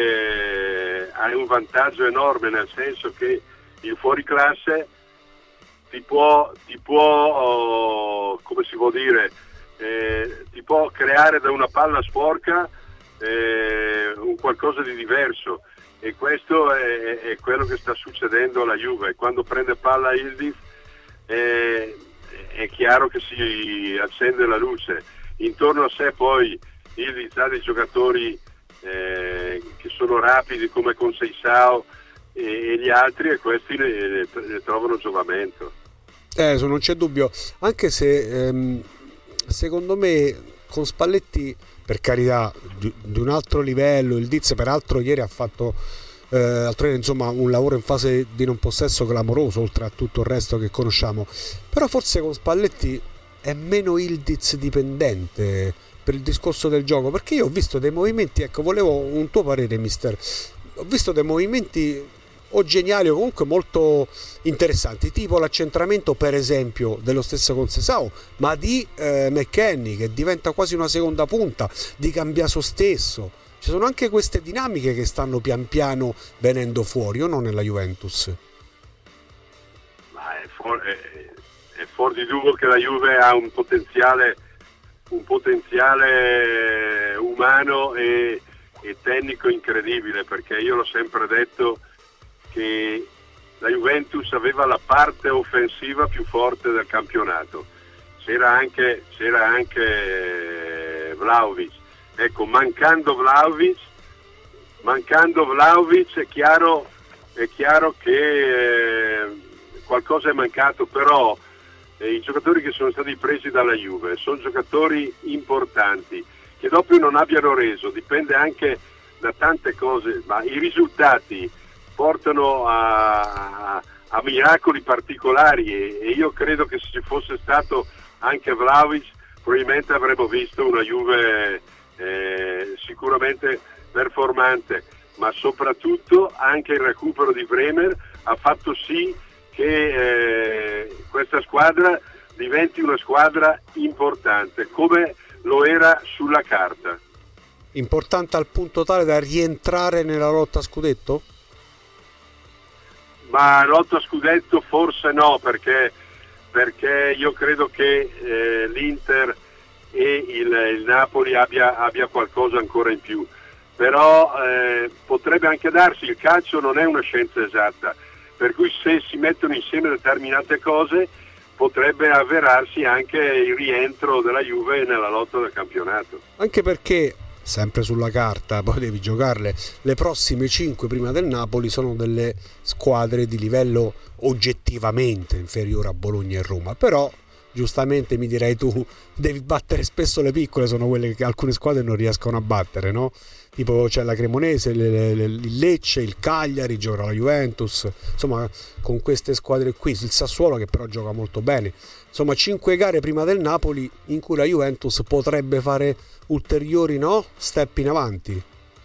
eh, hai un vantaggio enorme, nel senso che il fuoriclasse ti può, ti può oh, come si può dire, eh, ti può creare da una palla sporca eh, un qualcosa di diverso, e questo è, è quello che sta succedendo alla Juve. Quando prende palla Yildiz eh, è chiaro che si accende la luce intorno a sé. Poi Yildiz ha dei giocatori eh, che sono rapidi come Conceição e, e gli altri, e questi ne, ne trovano giovamento. Eh, non c'è dubbio, anche se ehm, secondo me con Spalletti, per carità, di, di un altro livello. Il Diz peraltro ieri ha fatto eh, altro, insomma, un lavoro in fase di non possesso clamoroso, oltre a tutto il resto che conosciamo, però forse con Spalletti è meno Yildiz dipendente per il discorso del gioco, perché io ho visto dei movimenti, ecco, volevo un tuo parere, mister, ho visto dei movimenti o geniali o comunque molto interessanti, tipo l'accentramento per esempio dello stesso Conceição, ma di eh, McKennie, che diventa quasi una seconda punta, di Cambiaso stesso. Ci sono anche queste dinamiche che stanno pian piano venendo fuori, o no, nella Juventus? Ma è, fuori, è, è fuori di dubbio che la Juve ha un potenziale un potenziale umano e, e tecnico incredibile, perché io l'ho sempre detto che la Juventus aveva la parte offensiva più forte del campionato. C'era anche, c'era anche Vlahovic. Ecco, mancando Vlahovic, mancando Vlahovic è chiaro, è chiaro che eh, qualcosa è mancato, però eh, i giocatori che sono stati presi dalla Juve sono giocatori importanti, che dopo non abbiano reso, dipende anche da tante cose, ma i risultati portano a, a, a miracoli particolari, e, e io credo che se ci fosse stato anche Vlahovic probabilmente avremmo visto una Juve eh, sicuramente performante, ma soprattutto anche il recupero di Bremer ha fatto sì che eh, questa squadra diventi una squadra importante, come lo era sulla carta. Importante al punto tale da rientrare nella lotta a scudetto? Ma lotta a scudetto forse no, perché, perché io credo che eh, l'Inter e il, il Napoli abbia, abbia qualcosa ancora in più, però eh, potrebbe anche darsi. Il calcio non è una scienza esatta, per cui se si mettono insieme determinate cose potrebbe avverarsi anche il rientro della Juve nella lotta del campionato. Anche perché, sempre sulla carta, poi devi giocarle, le prossime cinque prima del Napoli sono delle squadre di livello oggettivamente inferiore a Bologna e Roma, però giustamente mi direi tu, devi battere spesso le piccole, sono quelle che alcune squadre non riescono a battere, no? tipo c'è la Cremonese, le, le, il Lecce, il Cagliari, gioca la Juventus, insomma con queste squadre qui, il Sassuolo che però gioca molto bene, insomma cinque gare prima del Napoli in cui la Juventus potrebbe fare ulteriori, no? Step in avanti.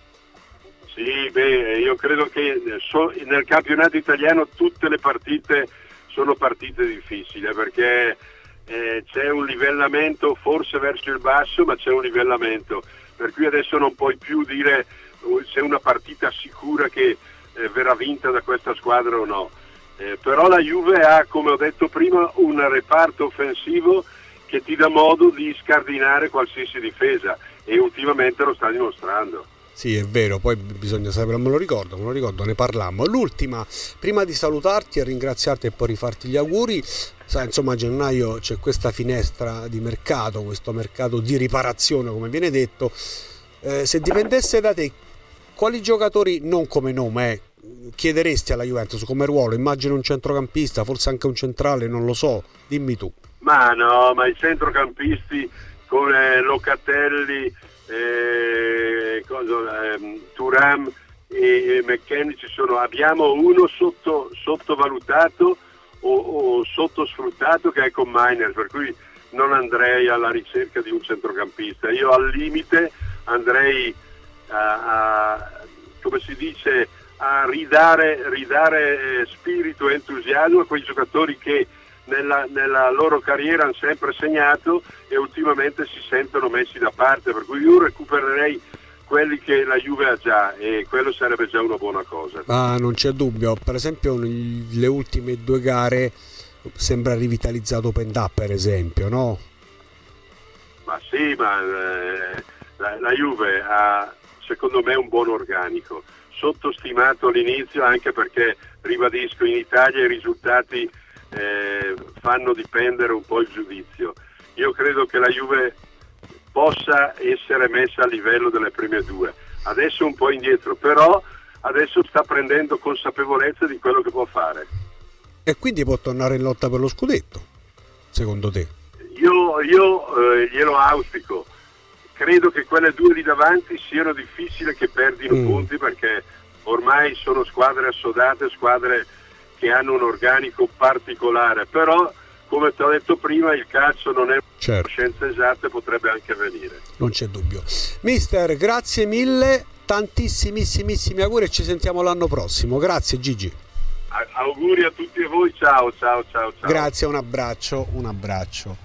Sì, beh, io credo che nel campionato italiano tutte le partite sono partite difficili, perché eh, c'è un livellamento forse verso il basso, ma c'è un livellamento, per cui adesso non puoi più dire se è una partita sicura che eh, verrà vinta da questa squadra o no. Eh, però la Juve ha, come ho detto prima, un reparto offensivo che ti dà modo di scardinare qualsiasi difesa, e ultimamente lo sta dimostrando. Sì, è vero, poi bisogna sapere, me lo ricordo, me lo ricordo, ne parlammo. L'ultima, prima di salutarti e ringraziarti e poi rifarti gli auguri, sai, insomma a gennaio c'è questa finestra di mercato, questo mercato di riparazione come viene detto, eh, se dipendesse da te, quali giocatori, non come nome, eh, chiederesti alla Juventus come ruolo? Immagino un centrocampista, forse anche un centrale, non lo so, dimmi tu. Ma no, ma i centrocampisti come Locatelli, eh, cosa, eh, Thuram e, e McKennie ci sono. Abbiamo uno sotto, sottovalutato o, o sottosfruttato che è con Miner, per cui non andrei alla ricerca di un centrocampista. Io al limite andrei a, a come si dice, a ridare, ridare eh, spirito e entusiasmo a quei giocatori che Nella, nella loro carriera hanno sempre segnato e ultimamente si sentono messi da parte, per cui io recupererei quelli che la Juve ha già, e quello sarebbe già una buona cosa. Ah, non c'è dubbio, per esempio le ultime due gare sembra rivitalizzato Pendà, per esempio, no? Ma sì, ma eh, la, la Juve ha secondo me un buon organico, sottostimato all'inizio anche perché, ribadisco, in Italia i risultati Eh, fanno dipendere un po' il giudizio. Io credo che la Juve possa essere messa a livello delle prime due, adesso un po' indietro, però adesso sta prendendo consapevolezza di quello che può fare e quindi può tornare in lotta per lo scudetto, secondo te? Io, io eh, glielo auspico, credo che quelle due lì davanti siano difficili che perdino mm. punti, perché ormai sono squadre assodate, squadre che hanno un organico particolare, però come ti ho detto prima il calcio non è certo. una scienza esatta, potrebbe anche avvenire. Non c'è dubbio. Mister, grazie mille, tantissimissimissimi auguri e ci sentiamo l'anno prossimo. Grazie Gigi. A- auguri a tutti e voi, ciao ciao ciao ciao. Grazie, un abbraccio, un abbraccio.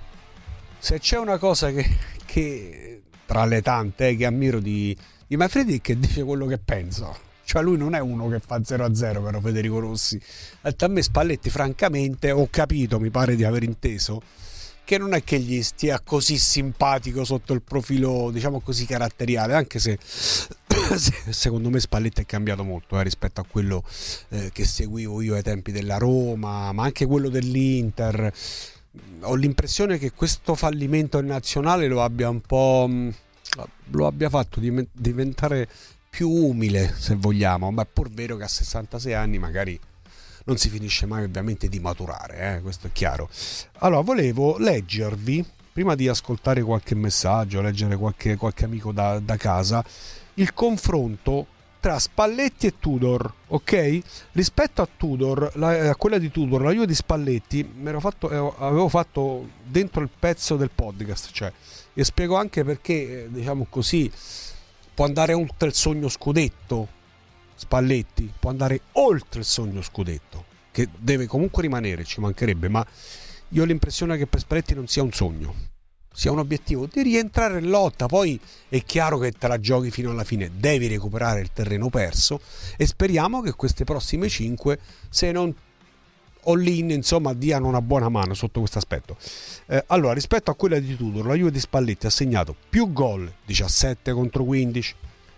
Se c'è una cosa che, che tra le tante eh, che ammiro di, di Manfredi è che dice quello che pensa. Cioè lui non è uno che fa zero a zero, però Federico Rossi. A me Spalletti francamente ho capito, mi pare di aver inteso, che non è che gli stia così simpatico sotto il profilo, diciamo così, caratteriale, anche se secondo me Spalletti è cambiato molto eh, rispetto a quello eh, che seguivo io ai tempi della Roma, ma anche quello dell'Inter. Ho l'impressione che questo fallimento in nazionale lo abbia un po' lo abbia fatto diventare più umile, se vogliamo, ma è pur vero che a sessantasei anni magari non si finisce mai ovviamente di maturare, eh? Questo è chiaro. Allora, volevo leggervi, prima di ascoltare qualche messaggio, leggere qualche, qualche amico da, da casa, il confronto tra Spalletti e Tudor, ok? Rispetto a Tudor, la, a quella di Tudor, la Juve di Spalletti, mi ero fatto, eh, avevo fatto dentro il pezzo del podcast, cioè, e spiego anche perché, eh, diciamo così, può andare oltre il sogno scudetto. Spalletti può andare oltre il sogno scudetto, che deve comunque rimanere, ci mancherebbe, ma io ho l'impressione che per Spalletti non sia un sogno, sia un obiettivo di rientrare in lotta. Poi è chiaro che te la giochi fino alla fine, devi recuperare il terreno perso e speriamo che queste prossime cinque, se non all-in, insomma, diano una buona mano sotto questo aspetto. Eh, allora, rispetto a quella di Tudor, la Juve di Spalletti ha segnato più gol, diciassette contro quindici,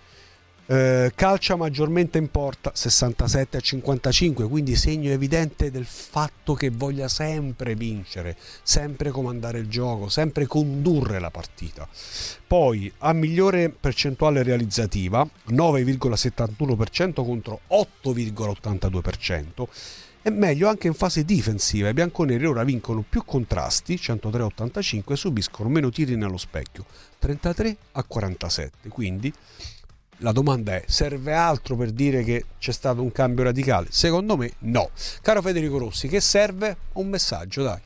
eh, calcia maggiormente in porta, sessantasette a cinquantacinque, quindi segno evidente del fatto che voglia sempre vincere, sempre comandare il gioco, sempre condurre la partita. Poi ha migliore percentuale realizzativa, nove virgola settantuno per cento contro otto virgola ottantadue per cento. È meglio anche in fase difensiva. I bianconeri ora vincono più contrasti, centotré a ottantacinque, e subiscono meno tiri nello specchio, trentatré a quarantasette, quindi la domanda è: serve altro per dire che c'è stato un cambio radicale? Secondo me no. Caro Federico Rossi, che serve? Un messaggio, dai.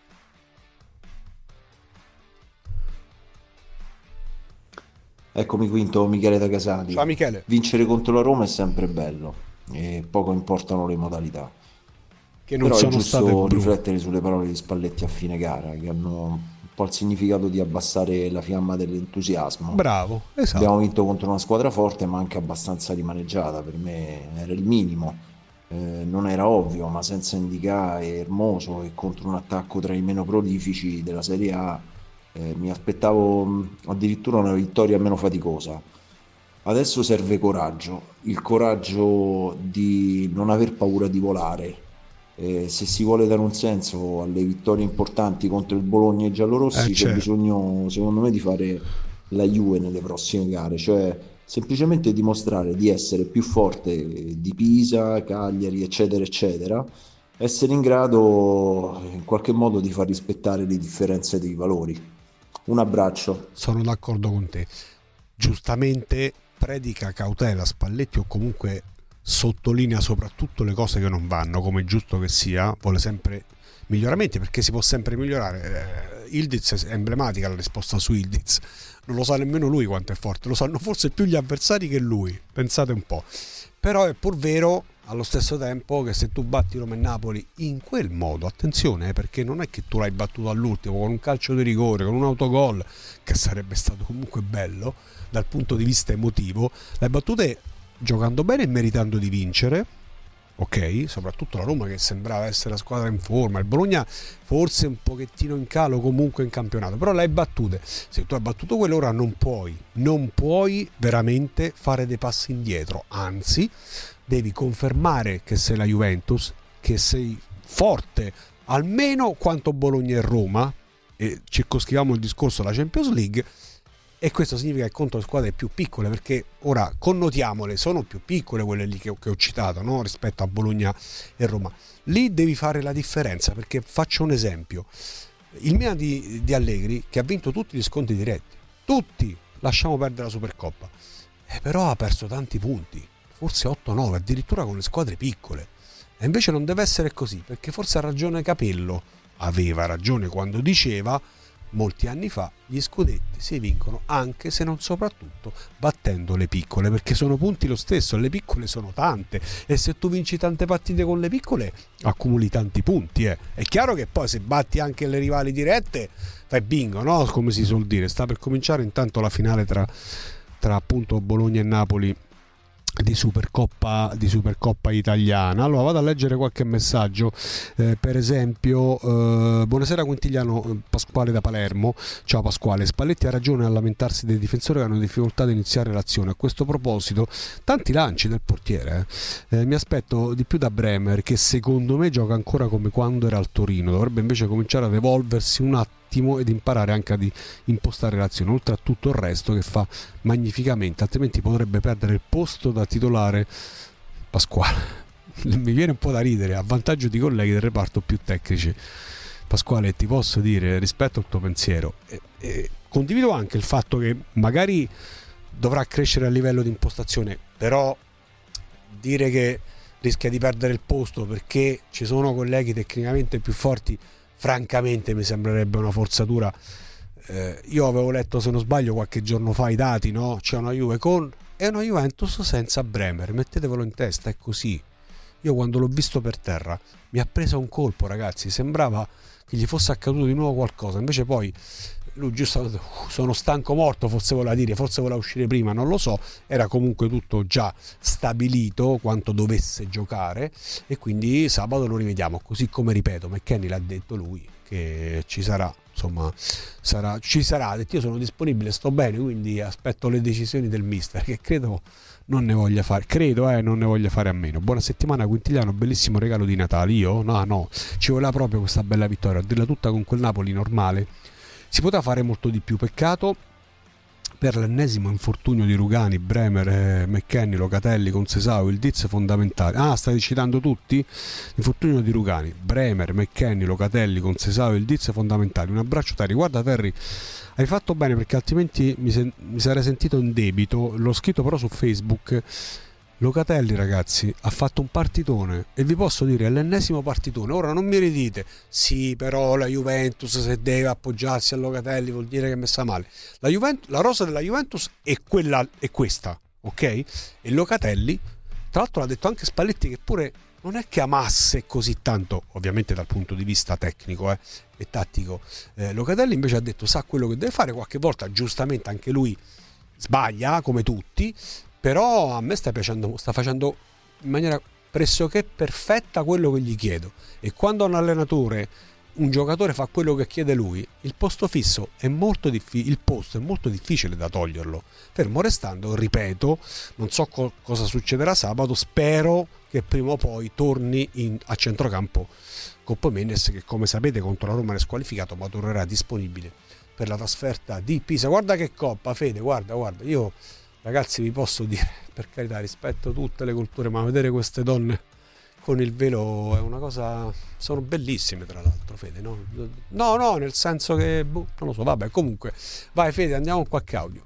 Eccomi Quinto, Michele da Casati. Ciao Michele. Vincere contro la Roma è sempre bello e poco importano le modalità. Che non Però sono è state giusto brutte. riflettere sulle parole di Spalletti a fine gara, che hanno un po' il significato di abbassare la fiamma dell'entusiasmo. Bravo, esatto. Abbiamo vinto contro una squadra forte ma anche abbastanza rimaneggiata, per me era il minimo. Eh, non era ovvio, ma senza indicare Hermoso e contro un attacco tra i meno prolifici della Serie A eh, mi aspettavo mh, addirittura una vittoria meno faticosa. Adesso serve coraggio, il coraggio di non aver paura di volare. Eh, se si vuole dare un senso alle vittorie importanti contro il Bologna e i giallorossi, Eh, c'è certo. bisogno, secondo me, di fare la Juve nelle prossime gare, cioè semplicemente dimostrare di essere più forte di Pisa, Cagliari, eccetera, eccetera, essere in grado in qualche modo di far rispettare le differenze dei valori. Un abbraccio. Sono d'accordo con te. Giustamente predica cautela Spalletti, o comunque sottolinea soprattutto le cose che non vanno, come è giusto che sia, vuole sempre miglioramenti, perché si può sempre migliorare. eh, Ildiz è emblematica la risposta su Ildiz, non lo sa nemmeno lui quanto è forte, lo sanno forse più gli avversari che lui, pensate un po'. Però è pur vero allo stesso tempo che se tu batti Roma e Napoli in quel modo, attenzione, eh, perché non è che tu l'hai battuto all'ultimo con un calcio di rigore, con un autogol, che sarebbe stato comunque bello dal punto di vista emotivo, l'hai battute giocando bene e meritando di vincere, ok? Soprattutto la Roma, che sembrava essere la squadra in forma, il Bologna forse un pochettino in calo comunque in campionato, però l'hai battute. Se tu hai battuto quello, ora non puoi non puoi veramente fare dei passi indietro, anzi devi confermare che sei la Juventus, che sei forte almeno quanto Bologna e Roma, e circoscriviamo il discorso alla Champions League. E questo significa che contro le squadre più piccole, perché ora connotiamole, sono più piccole quelle lì che, che ho citato, no? Rispetto a Bologna e Roma. Lì devi fare la differenza, perché faccio un esempio: il Milan di, di Allegri, che ha vinto tutti gli scontri diretti, tutti, lasciamo perdere la Supercoppa, eh, però ha perso tanti punti, forse otto nove, addirittura con le squadre piccole. E invece non deve essere così, perché forse ha ragione Capello, aveva ragione quando diceva molti anni fa: gli scudetti si vincono anche, se non soprattutto, battendo le piccole, perché sono punti lo stesso, le piccole sono tante, e se tu vinci tante partite con le piccole accumuli tanti punti. eh. È chiaro che poi se batti anche le rivali dirette fai bingo, no? Come si suol dire. Sta per cominciare intanto la finale tra, tra appunto Bologna e Napoli di Supercoppa, di Supercoppa italiana. Allora vado a leggere qualche messaggio, eh, per esempio eh, buonasera Quintigliano, Pasquale da Palermo. Ciao Pasquale, Spalletti ha ragione a lamentarsi dei difensori che hanno difficoltà ad iniziare l'azione. A questo proposito tanti lanci del portiere, eh. Eh, mi aspetto di più da Bremer, che secondo me gioca ancora come quando era al Torino, dovrebbe invece cominciare ad evolversi un attimo ed imparare anche ad impostare l'azione, oltre a tutto il resto che fa magnificamente, altrimenti potrebbe perdere il posto da titolare. Pasquale, mi viene un po' da ridere, a vantaggio di colleghi del reparto più tecnici. Pasquale, ti posso dire, rispetto al tuo pensiero, e, e condivido anche il fatto che magari dovrà crescere a livello di impostazione, però dire che rischia di perdere il posto perché ci sono colleghi tecnicamente più forti, francamente mi sembrerebbe una forzatura. Eh, io avevo letto, se non sbaglio, qualche giorno fa i dati, no? C'è una Juve con e una Juventus senza Bremer, mettetevelo in testa, è così. Io quando l'ho visto per terra mi ha preso un colpo, ragazzi, sembrava che gli fosse accaduto di nuovo qualcosa, invece poi lui giusto, sono stanco morto, forse voleva dire, forse voleva uscire prima, non lo so, era comunque tutto già stabilito quanto dovesse giocare, e quindi sabato lo rivediamo, così come, ripeto, McKennie l'ha detto lui, che ci sarà, insomma, sarà, ci sarà, ha detto io sono disponibile, sto bene, quindi aspetto le decisioni del mister, che credo non ne voglia fare, credo eh, non ne voglia fare a meno. Buona settimana Quintigliano, bellissimo regalo di Natale. Io? No, no, ci voleva proprio questa bella vittoria, a dirla tutta con quel Napoli normale. Si poteva fare molto di più, peccato per l'ennesimo infortunio di Rugani, Bremer, eh, McKennie, Locatelli, Concesao, il Diz fondamentale. Ah, stai citando tutti? L'infortunio di Rugani, Bremer, McKennie, Locatelli, Concesao, il Diz fondamentale. Un abbraccio Terry, guarda Terry, Hai fatto bene, perché altrimenti mi, sen- mi sarei sentito in debito. L'ho scritto però su Facebook. Locatelli, ragazzi, ha fatto un partitone, e vi posso dire, è l'ennesimo partitone. Ora non mi ridite, sì, però la Juventus, se deve appoggiarsi a Locatelli, vuol dire che è messa male. La, Juventus, la rosa della Juventus è quella, è questa, ok? E Locatelli, tra l'altro l'ha detto anche Spalletti, che pure non è che amasse così tanto, ovviamente dal punto di vista tecnico eh, e tattico, eh, Locatelli invece ha detto sa quello che deve fare. Qualche volta giustamente anche lui sbaglia, come tutti, però a me sta piacendo, sta facendo in maniera pressoché perfetta quello che gli chiedo. E quando un allenatore, un giocatore fa quello che chiede lui, il posto fisso è molto difficile, il posto è molto difficile da toglierlo. Fermo restando, ripeto, non so co- cosa succederà sabato, spero che prima o poi torni in, a centrocampo Coppo Mendes, che come sapete contro la Roma è squalificato, ma tornerà disponibile per la trasferta di Pisa. Guarda che coppa, Fede, guarda, guarda, io ragazzi vi posso dire, per carità, rispetto tutte le culture, ma vedere queste donne con il velo è una cosa, sono bellissime tra l'altro, Fede, no? No, no, nel senso che, boh, non lo so, vabbè, comunque, vai Fede, andiamo con qualche audio.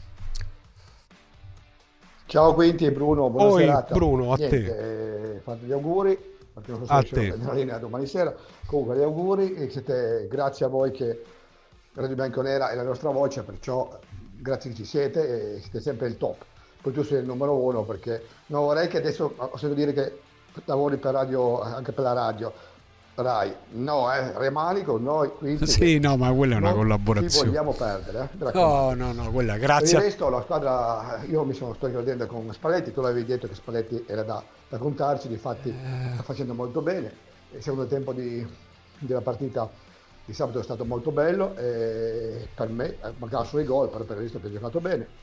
Ciao Quinti e Bruno, buona Poi, serata. Bruno, a Niente, te. Eh, fate gli auguri, perché non so se A riuscirò te. a prendere la linea domani sera. Comunque gli auguri, e siete, grazie a voi che Radio Bianconera è la nostra voce, perciò grazie che ci siete e siete sempre il top. Poi tu sei il numero uno, perché non vorrei che adesso ho sentito dire che lavori per radio, anche per la radio Rai. No, eh, rimani con noi. Quindi Sì, no, ma quella è una non collaborazione. Ci vogliamo perdere, eh? No, no, no, quella Per grazie. il A... resto la squadra, io mi sono sto ricordando con Spalletti, tu l'avevi detto che Spalletti era da, da contarci, difatti Eh. sta facendo molto bene. Il secondo tempo di, della partita di sabato è stato molto bello, e per me mancava solo i gol, però per il resto ha giocato bene.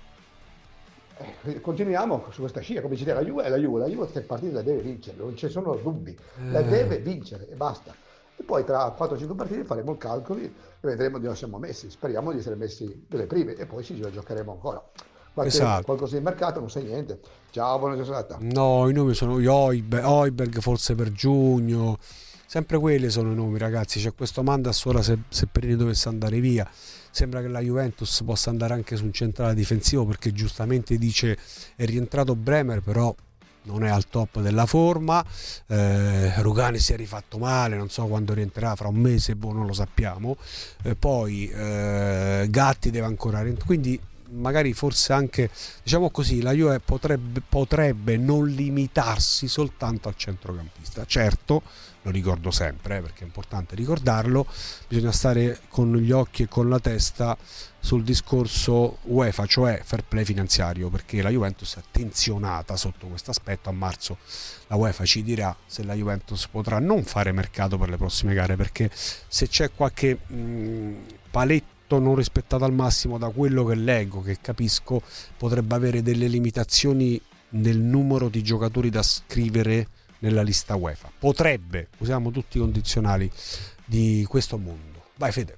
Eh, continuiamo su questa scia, come dice la Juve, la Juve, la Juve queste partite la deve vincere, non ci sono dubbi, la Eh. deve vincere e basta. E poi tra quattro cinque partite faremo i calcoli e vedremo di dove siamo messi, speriamo di essere messi delle prime e poi ci giocheremo ancora. Qualche, Esatto. Qualcosa di mercato, non sai niente. Ciao, buona giornata. No, i nomi sono Oiberg, Oiberg forse per giugno, sempre quelli sono i nomi, ragazzi. C'è questo Mandas, ora se, se Perini dovesse andare via, sembra che la Juventus possa andare anche su un centrale difensivo, perché giustamente dice è rientrato Bremer, però non è al top della forma. eh, Rugani si è rifatto male, non so quando rientrerà, fra un mese, boh, non lo sappiamo. Eh, poi eh, Gatti deve ancora rientrare, quindi magari forse anche, diciamo così, la Juve potrebbe, potrebbe non limitarsi soltanto al centrocampista. Certo, lo ricordo sempre, eh, perché è importante ricordarlo, bisogna stare con gli occhi e con la testa sul discorso UEFA, cioè fair play finanziario, perché la Juventus è attenzionata sotto questo aspetto. A marzo la UEFA ci dirà se la Juventus potrà non fare mercato per le prossime gare, perché se c'è qualche mh, paletto non rispettato al massimo, da quello che leggo, che capisco, potrebbe avere delle limitazioni nel numero di giocatori da scrivere nella lista UEFA. Potrebbe, usiamo tutti i condizionali di questo mondo. Vai Fede.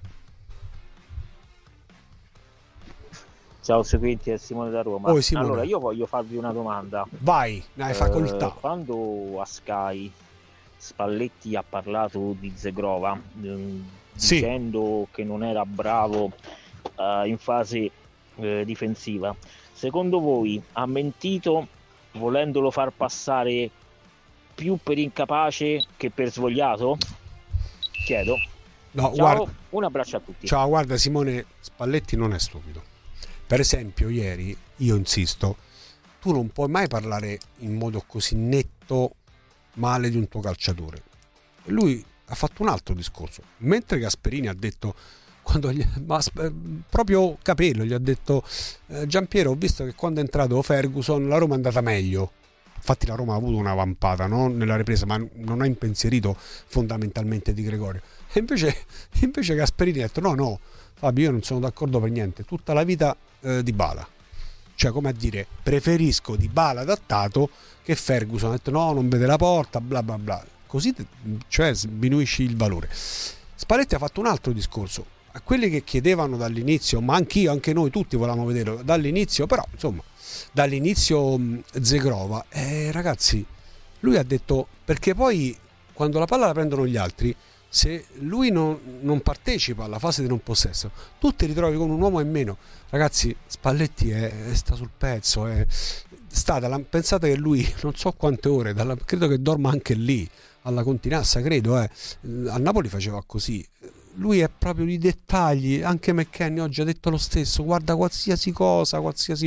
Ciao seguenti, è Simone da Roma. Oh, Simone. Allora io voglio farvi una domanda. Vai, ne hai Eh, facoltà. quando a Sky Spalletti ha parlato di Zegrova, ehm, Sì. dicendo che non era bravo eh, in fase eh, difensiva, secondo voi ha mentito volendolo far passare più per incapace che per svogliato? Chiedo. No, Ciao, guarda, un abbraccio a tutti. ciao, guarda Simone, Spalletti non è stupido. Per esempio ieri, io insisto, tu non puoi mai parlare in modo così netto male di un tuo calciatore. E lui ha fatto un altro discorso, mentre Gasperini ha detto, quando gli, ma, proprio Capello gli ha detto, eh, Giampiero, ho visto che quando è entrato Ferguson la Roma è andata meglio. Infatti la Roma ha avuto una vampata, no? Nella ripresa, ma non ha impensierito fondamentalmente Di Gregorio. E invece, invece Gasperini ha detto no, no, Fabio, io non sono d'accordo per niente, tutta la vita eh, Dybala. Cioè, come a dire, preferisco Dybala adattato che Ferguson. Ha detto no, non vede la porta, bla bla bla. Così, cioè, sminuisci il valore. Spalletti ha fatto un altro discorso. A quelli che chiedevano dall'inizio, ma anch'io, anche noi tutti volevamo vederlo dall'inizio, però insomma, dall'inizio Zegrova, eh, ragazzi, lui ha detto, perché poi quando la palla la prendono gli altri se lui non, non partecipa alla fase di non possesso, tu ti ritrovi con un uomo in meno. Ragazzi, Spalletti è, è sta sul pezzo, è, sta dalla, pensate che lui non so quante ore, dalla, credo che dorma anche lì alla Continassa, credo, eh. A Napoli faceva così. Lui è proprio di dettagli. Anche McKennie oggi ha detto lo stesso, guarda qualsiasi cosa, qualsiasi,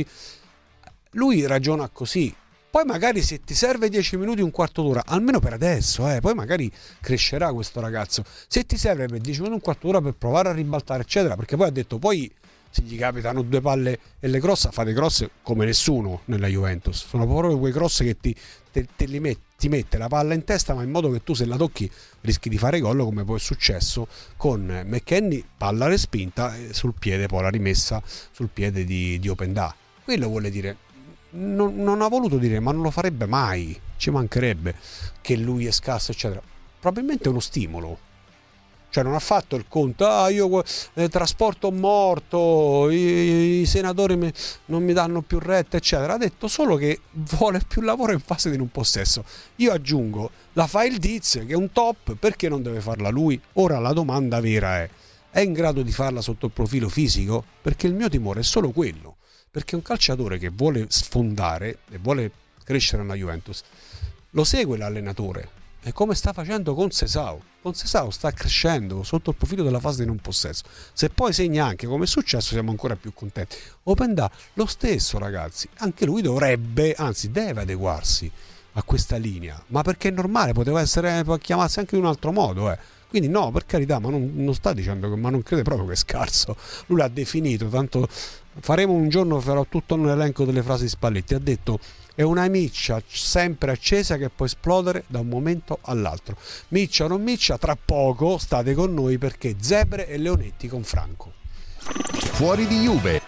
lui ragiona così. Poi magari se ti serve dieci minuti, un quarto d'ora, almeno per adesso, eh, poi magari crescerà questo ragazzo. Se ti serve per dieci minuti, un quarto d'ora per provare a ribaltare, eccetera, perché poi ha detto, poi se gli capitano due palle e le cross, fate cross come nessuno nella Juventus. Sono proprio quei cross che ti, te, te li met, ti mette la palla in testa, ma in modo che tu se la tocchi rischi di fare gol, come poi è successo con McKennie, palla respinta sul piede, poi la rimessa sul piede di, di Openda. Quello vuole dire, non, non ha voluto dire, ma non lo farebbe mai, ci mancherebbe, che lui è scarso, eccetera. Probabilmente è uno stimolo. Cioè non ha fatto il conto, ah io eh, trasporto morto, i, i senatori mi, non mi danno più retta, eccetera. Ha detto solo che vuole più lavoro in fase di non possesso. Io aggiungo, la fa il Diz, che è un top, perché non deve farla lui? Ora la domanda vera è, è in grado di farla sotto il profilo fisico? Perché il mio timore è solo quello, perché un calciatore che vuole sfondare e vuole crescere nella Juventus, lo segue l'allenatore. E come sta facendo con Sesao. Con Sesao sta crescendo sotto il profilo della fase di non possesso. Se poi segna anche, come è successo, siamo ancora più contenti. Openda lo stesso, ragazzi, anche lui dovrebbe, anzi deve adeguarsi a questa linea, ma perché è normale, poteva essere, può chiamarsi anche in un altro modo, eh. Quindi no, per carità, ma non, non sta dicendo che, ma non crede proprio che è scarso. Lui l'ha definito, tanto faremo un giorno, farò tutto un elenco delle frasi di Spalletti. Ha detto, è una miccia sempre accesa che può esplodere da un momento all'altro. Miccia o non miccia, tra poco state con noi, perché Zebre e Leonetti con Franco. Fuori di Juve.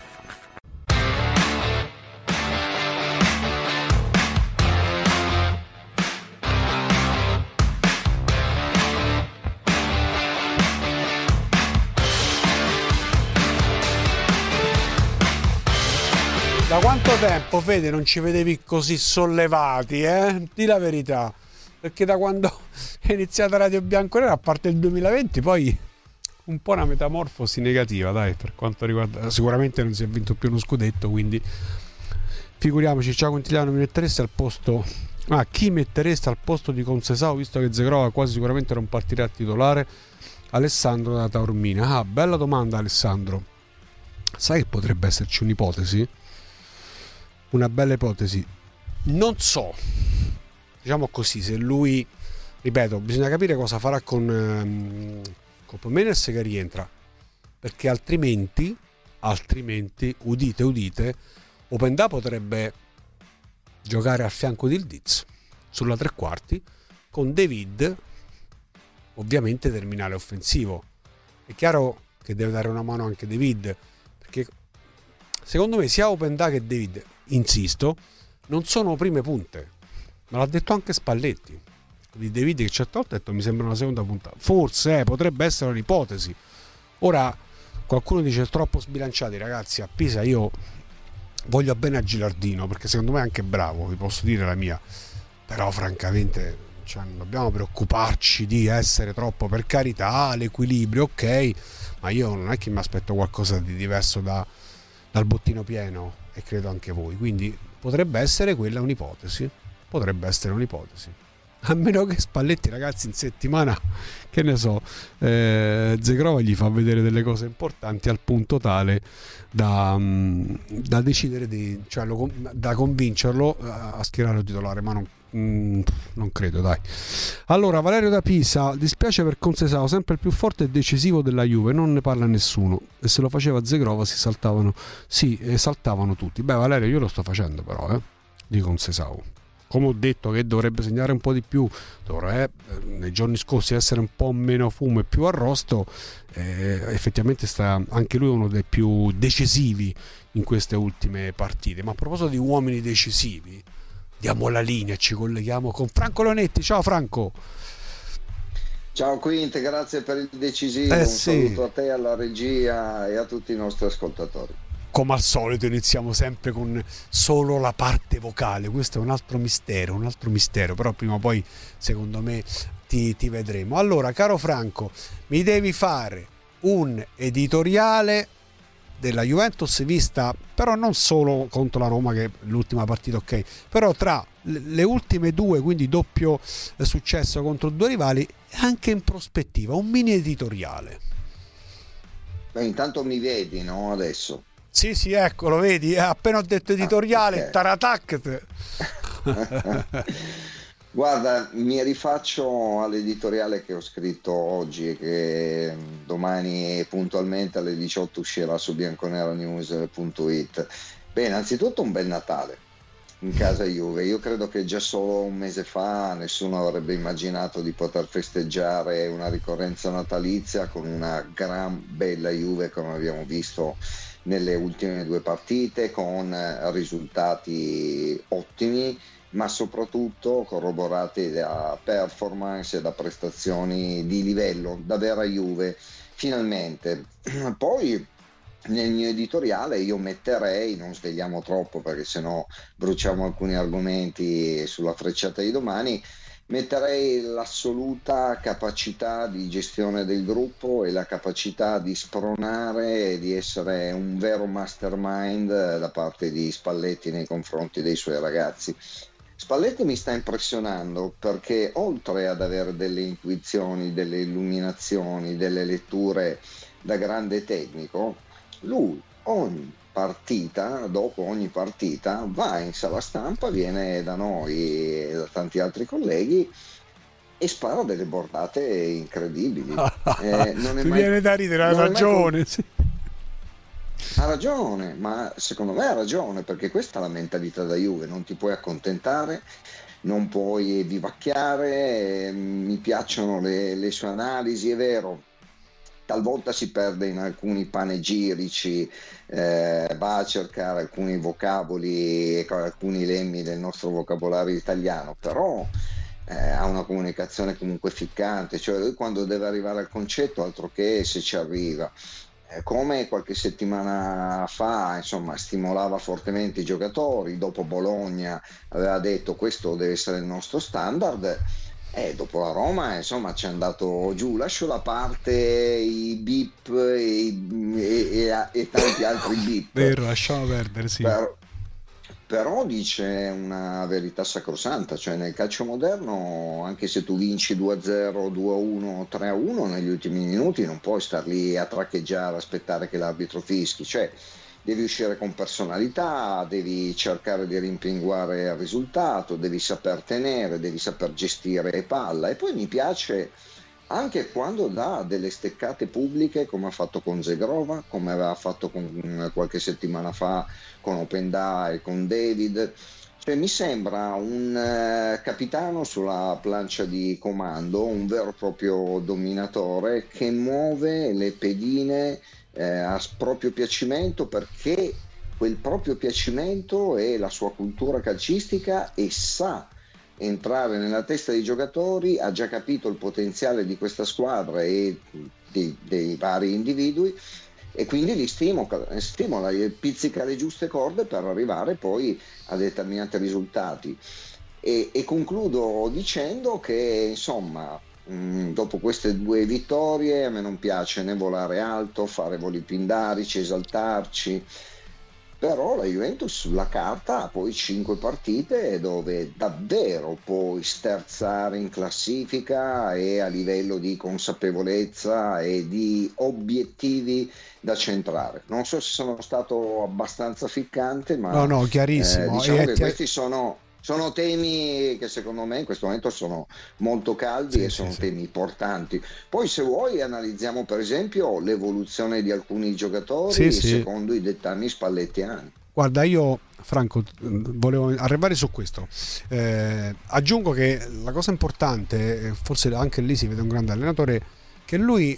Da quanto tempo, Fede, non ci vedevi così sollevati, eh? Dì la verità. Perché da quando è iniziata Radio Bianconera, a parte il duemilaventi, poi un po' una metamorfosi negativa, dai, per quanto riguarda... Sicuramente non si è vinto più uno scudetto, quindi figuriamoci. Ciao Quintiliano, mi metteresti al posto... Ah, chi mettereste al posto di Concesao, visto che Zegrova quasi sicuramente non partirà a titolare? Alessandro da Taormina. Ah, bella domanda, Alessandro. Sai che potrebbe esserci un'ipotesi? Una bella ipotesi, non so, diciamo così, se lui, ripeto, bisogna capire cosa farà con ehm, con Menez che rientra, perché altrimenti altrimenti udite udite Openda potrebbe giocare a fianco di Ildiz sulla tre quarti con David, ovviamente terminale offensivo. È chiaro che deve dare una mano anche David, perché secondo me sia Openda che David, insisto, non sono prime punte, ma l'ha detto anche Spalletti di David, che certe volte ha detto mi sembra una seconda punta. Forse eh, potrebbe essere un'ipotesi. Ora qualcuno dice troppo sbilanciati, ragazzi. A Pisa io voglio bene a Gilardino, perché secondo me è anche bravo, vi posso dire la mia, però francamente, cioè, non dobbiamo preoccuparci di essere troppo, per carità, l'equilibrio, ok, ma io non è che mi aspetto qualcosa di diverso da, dal bottino pieno, e credo anche voi, quindi potrebbe essere quella un'ipotesi, potrebbe essere un'ipotesi, a meno che Spalletti, ragazzi, in settimana, che ne so, eh, Zegrova gli fa vedere delle cose importanti al punto tale da, da decidere di, cioè lo, da convincerlo a schierare il titolare, ma non, mm, non credo, dai. Allora, Valerio da Pisa, dispiace per Concesao, sempre il più forte e decisivo della Juve, non ne parla nessuno, e se lo faceva Zegrova si saltavano, sì, e saltavano tutti. Beh, Valerio, io lo sto facendo però, eh, di Concesao. Come ho detto che dovrebbe segnare un po' di più, dovrebbe nei giorni scorsi essere un po' meno fumo e più arrosto, eh, effettivamente sta anche lui uno dei più decisivi in queste ultime partite. Ma a proposito di uomini decisivi, diamo la linea, ci colleghiamo con Franco Leonetti. Ciao Franco. Ciao Quint, grazie per il decisivo, eh, un sì. saluto a te, alla regia e a tutti i nostri ascoltatori. come al solito iniziamo sempre con solo la parte vocale. Questo è un altro mistero, un altro mistero, però prima o poi secondo me ti, ti vedremo. Allora, caro Franco, mi devi fare un editoriale della Juventus vista però non solo contro la Roma, che è l'ultima partita, ok, però tra le ultime due, quindi doppio successo contro due rivali, anche in prospettiva, un mini editoriale. Beh, intanto mi vedi, no? Adesso sì sì, ecco, lo vedi, appena ho detto editoriale, ah, okay. Taratac. Guarda, mi rifaccio all'editoriale che ho scritto oggi e che domani puntualmente alle diciotto uscirà su bianconeranews punto it. Beh, innanzitutto un bel Natale in casa Juve. Io credo che già solo un mese fa nessuno avrebbe immaginato di poter festeggiare una ricorrenza natalizia con una gran bella Juve come abbiamo visto nelle ultime due partite, con risultati ottimi, ma soprattutto corroborati da performance e da prestazioni di livello, da vera Juve, finalmente. Poi nel mio editoriale io metterei, non svegliamo troppo perché sennò bruciamo alcuni argomenti sulla frecciata di domani, metterei l'assoluta capacità di gestione del gruppo e la capacità di spronare e di essere un vero mastermind da parte di Spalletti nei confronti dei suoi ragazzi. Spalletti mi sta impressionando perché oltre ad avere delle intuizioni, delle illuminazioni, delle letture da grande tecnico, lui ogni partita, dopo ogni partita, va in sala stampa, viene da noi e da tanti altri colleghi e spara delle bordate incredibili. Eh, non è Mi mai, viene da ridere, ha ragione. Mai... Sì. Ha ragione, ma secondo me ha ragione, perché questa è la mentalità da Juve, non ti puoi accontentare, non puoi vivacchiare. Mi piacciono le, le sue analisi, è vero, talvolta si perde in alcuni panegirici, eh, va a cercare alcuni vocaboli e alcuni lemmi del nostro vocabolario italiano, però eh, ha una comunicazione comunque ficcante, cioè lui quando deve arrivare al concetto altro che se ci arriva. Come qualche settimana fa, insomma, stimolava fortemente i giocatori, dopo Bologna aveva detto questo deve essere il nostro standard, e dopo la Roma insomma ci è andato giù. Lascio da parte i bip e, e, e, e tanti altri bip. Vero, lasciamo perdere, sì. Per, però dice una verità sacrosanta, cioè nel calcio moderno anche se tu vinci due a zero, due a uno, tre a uno negli ultimi minuti non puoi star lì a traccheggiare, aspettare che l'arbitro fischi, cioè devi uscire con personalità, devi cercare di rimpinguare il risultato, devi saper tenere, devi saper gestire palla. E poi mi piace anche quando dà delle steccate pubbliche, come ha fatto con Zegrova, come aveva fatto con, qualche settimana fa con Openda e con David. Cioè, mi sembra un eh, capitano sulla plancia di comando, un vero e proprio dominatore che muove le pedine eh, a proprio piacimento, perché quel proprio piacimento è la sua cultura calcistica e sa entrare nella testa dei giocatori, ha già capito il potenziale di questa squadra e dei, dei vari individui, e quindi li stimola, stimola, pizzica le giuste corde per arrivare poi a determinati risultati. E, e concludo dicendo che insomma mh, dopo queste due vittorie a me non piace né volare alto, fare voli pindarici, esaltarci, però la Juventus sulla carta ha poi cinque partite dove davvero puoi sterzare in classifica e a livello di consapevolezza e di obiettivi da centrare. Non so se sono stato abbastanza ficcante, ma no, no, chiarissimo. Eh, diciamo e che ti... questi sono... Sono temi che secondo me in questo momento sono molto caldi, sì, e sono sì, temi sì. importanti. Poi se vuoi analizziamo per esempio l'evoluzione di alcuni giocatori sì, sì. secondo i dettami spallettiani. Guarda, io Franco volevo arrivare su questo. Eh, aggiungo che la cosa importante, forse anche lì si vede un grande allenatore, che lui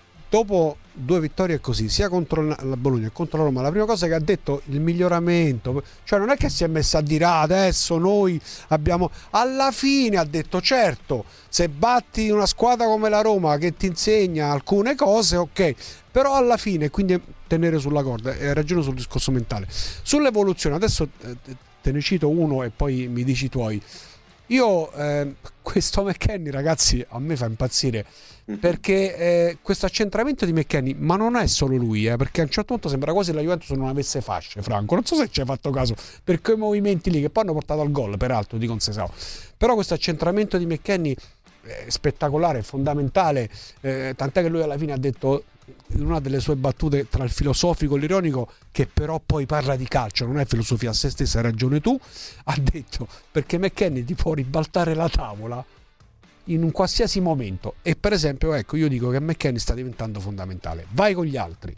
dopo due vittorie così, sia contro la Bologna che contro la Roma, la prima cosa che ha detto il miglioramento, cioè non è che si è messa a dire ah, adesso noi abbiamo, alla fine ha detto certo, se batti una squadra come la Roma che ti insegna alcune cose, ok, però alla fine, quindi tenere sulla corda, e hai ragione sul discorso mentale. Sull'evoluzione, adesso eh, te ne cito uno e poi mi dici i tuoi. Io eh, questo McKennie, ragazzi, a me fa impazzire, perché eh, questo accentramento di McKennie, ma non è solo lui, eh, perché a un certo punto sembra quasi la Juventus non avesse fasce, Franco, non so se ci hai fatto caso, per quei movimenti lì che poi hanno portato al gol, peraltro, di Conceição. Però questo accentramento di McKennie è spettacolare, è fondamentale, eh, tant'è che lui alla fine ha detto in una delle sue battute tra il filosofico e l'ironico, che però poi parla di calcio, non è filosofia a se stessa, hai ragione tu, ha detto perché McKennie ti può ribaltare la tavola in un qualsiasi momento, e per esempio ecco, io dico che McKennie sta diventando fondamentale. Vai con gli altri.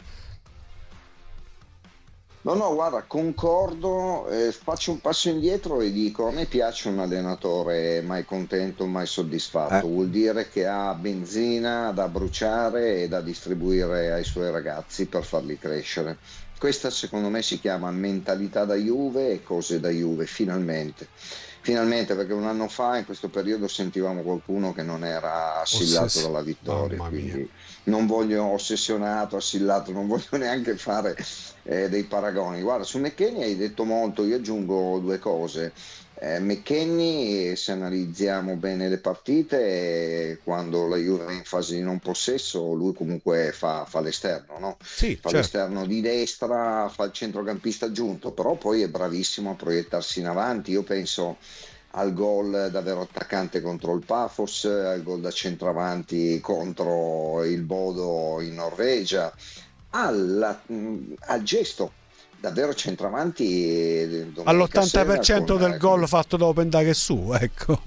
No, no, guarda, concordo, eh, faccio un passo indietro e dico, a me piace un allenatore mai contento, mai soddisfatto, eh. vuol dire che ha benzina da bruciare e da distribuire ai suoi ragazzi per farli crescere. Questa secondo me si chiama mentalità da Juve e cose da Juve, finalmente. Finalmente, perché un anno fa in questo periodo sentivamo qualcuno che non era assillato Ossess- dalla vittoria, quindi non voglio ossessionato, assillato, non voglio neanche fare eh, dei paragoni. Guarda, su McKennie hai detto molto, io aggiungo due cose. Eh, McKennie, se analizziamo bene le partite, quando la Juve è in fase di non possesso, lui comunque fa, fa l'esterno, no? Sì, fa certo. l'esterno di destra, fa il centrocampista aggiunto, però poi è bravissimo a proiettarsi in avanti. Io penso al gol da vero attaccante contro il Pafos, al gol da centravanti contro il Bodo in Norvegia, alla, al gesto davvero centravanti all'ottanta per cento del gol fatto da Openda su, ecco,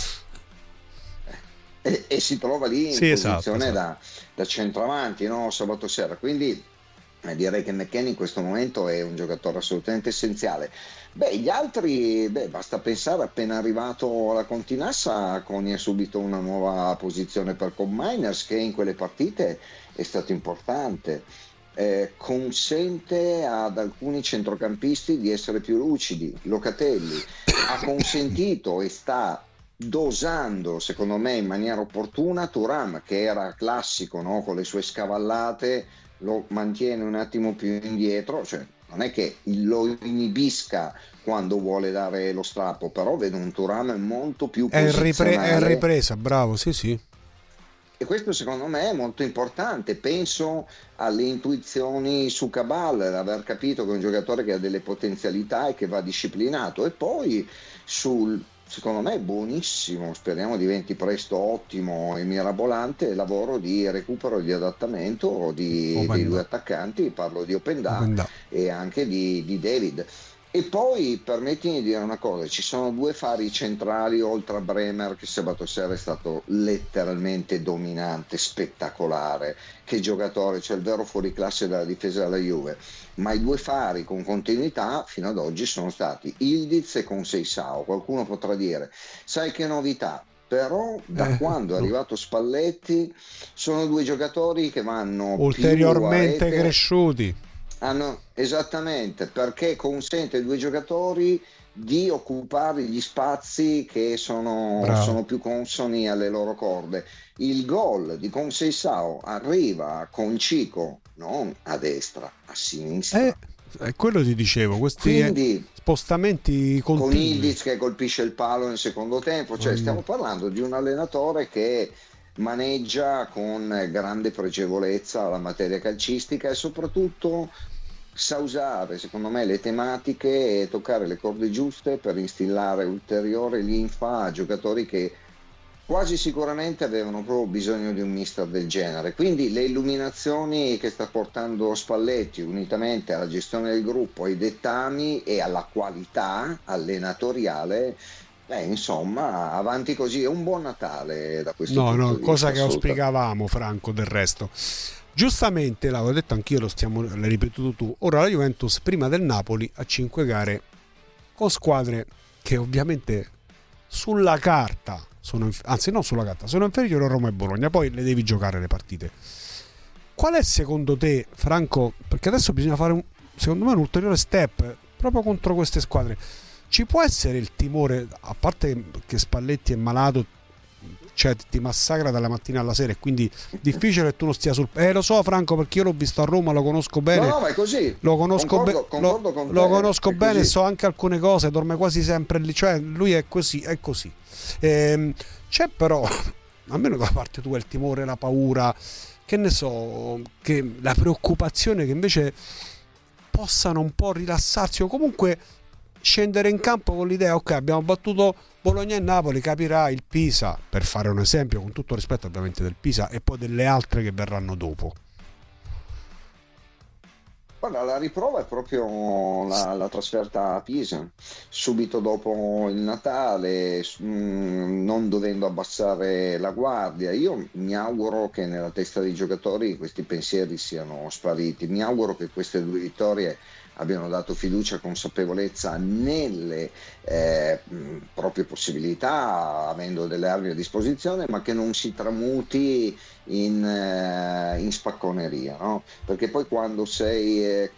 e, e si trova lì in sì, posizione esatto, da, da centravanti, no? Sabato sera, quindi eh, direi che McKennie in questo momento è un giocatore assolutamente essenziale. Beh, gli altri, beh, basta pensare, appena arrivato alla Continassa, Coni ha subito una nuova posizione per Combiners, che in quelle partite è stato importante. Eh, consente ad alcuni centrocampisti di essere più lucidi. Locatelli ha consentito e sta dosando, secondo me, in maniera opportuna Thuram, che era classico, no? Con le sue scavallate lo mantiene un attimo più indietro, cioè non è che lo inibisca quando vuole dare lo strappo, però vedo un Thuram molto più è, posizionale. ripre- è ripresa, bravo, sì sì. E questo secondo me è molto importante. Penso alle intuizioni su Cabal, aver capito che è un giocatore che ha delle potenzialità e che va disciplinato, e poi sul, secondo me buonissimo, speriamo diventi presto ottimo e mirabolante, lavoro di recupero e di adattamento di, dei due attaccanti, parlo di Openda, Openda. e anche di, di David. E poi permettimi di dire una cosa, ci sono due fari centrali oltre a Bremer, che sabato sera è stato letteralmente dominante, spettacolare, che giocatore, cioè il vero fuoriclasse della difesa della Juve, ma i due fari con continuità fino ad oggi sono stati Ildiz e Conceição. Qualcuno potrà dire, sai che novità? Però da eh, quando è arrivato Spalletti sono due giocatori che vanno ulteriormente più cresciuti. Hanno, esattamente, perché consente ai due giocatori di occupare gli spazi che sono, sono più consoni alle loro corde. Il gol di Conceição arriva con Chico non a destra, a sinistra. Eh, è quello ti dicevo, questi Quindi, spostamenti continui. Con Ildiz che colpisce il palo nel secondo tempo, cioè mm. stiamo parlando di un allenatore che maneggia con grande pregevolezza la materia calcistica e soprattutto sa usare, secondo me, le tematiche e toccare le corde giuste per instillare ulteriore linfa a giocatori che quasi sicuramente avevano proprio bisogno di un mister del genere. Quindi le illuminazioni che sta portando Spalletti, unitamente alla gestione del gruppo, ai dettami e alla qualità allenatoriale, Beh, insomma, avanti così, è un buon Natale da questo no, punto no, di cosa vista, che auspicavamo, Franco, del resto. Giustamente, l'avevo detto anch'io, lo stiamo, l'hai ripetuto tu, ora la Juventus prima del Napoli a cinque gare con squadre che ovviamente sulla carta sono, anzi non sulla carta, sono inferiori a Roma e Bologna, poi le devi giocare le partite. Qual è secondo te, Franco, perché adesso bisogna fare un, secondo me un ulteriore step proprio contro queste squadre? Ci può essere il timore, a parte che Spalletti è malato, cioè ti massacra dalla mattina alla sera, e quindi difficile che tu non stia sul eh lo so Franco, perché io l'ho visto a Roma, lo conosco bene. No, no, ma è così. Lo conosco, concordo, be- concordo lo, con lo te, conosco bene, così. so anche alcune cose, dorme quasi sempre lì, cioè lui è così, è così. Ehm, c'è però, almeno da parte tua, il timore, la paura, che ne so, che la preoccupazione che invece possano un po' rilassarsi, o comunque scendere in campo con l'idea: ok, abbiamo battuto Bologna e Napoli, capirà il Pisa, per fare un esempio, con tutto rispetto ovviamente del Pisa e poi delle altre che verranno dopo. Guarda, la riprova è proprio la, la trasferta a Pisa, subito dopo il Natale, mh, non dovendo abbassare la guardia. Io mi auguro che nella testa dei giocatori questi pensieri siano spariti, mi auguro che queste due vittorie abbiano dato fiducia e consapevolezza nelle eh, proprie possibilità, avendo delle armi a disposizione, ma che non si tramuti in, eh, in spacconeria, no? Perché poi quando sei eh,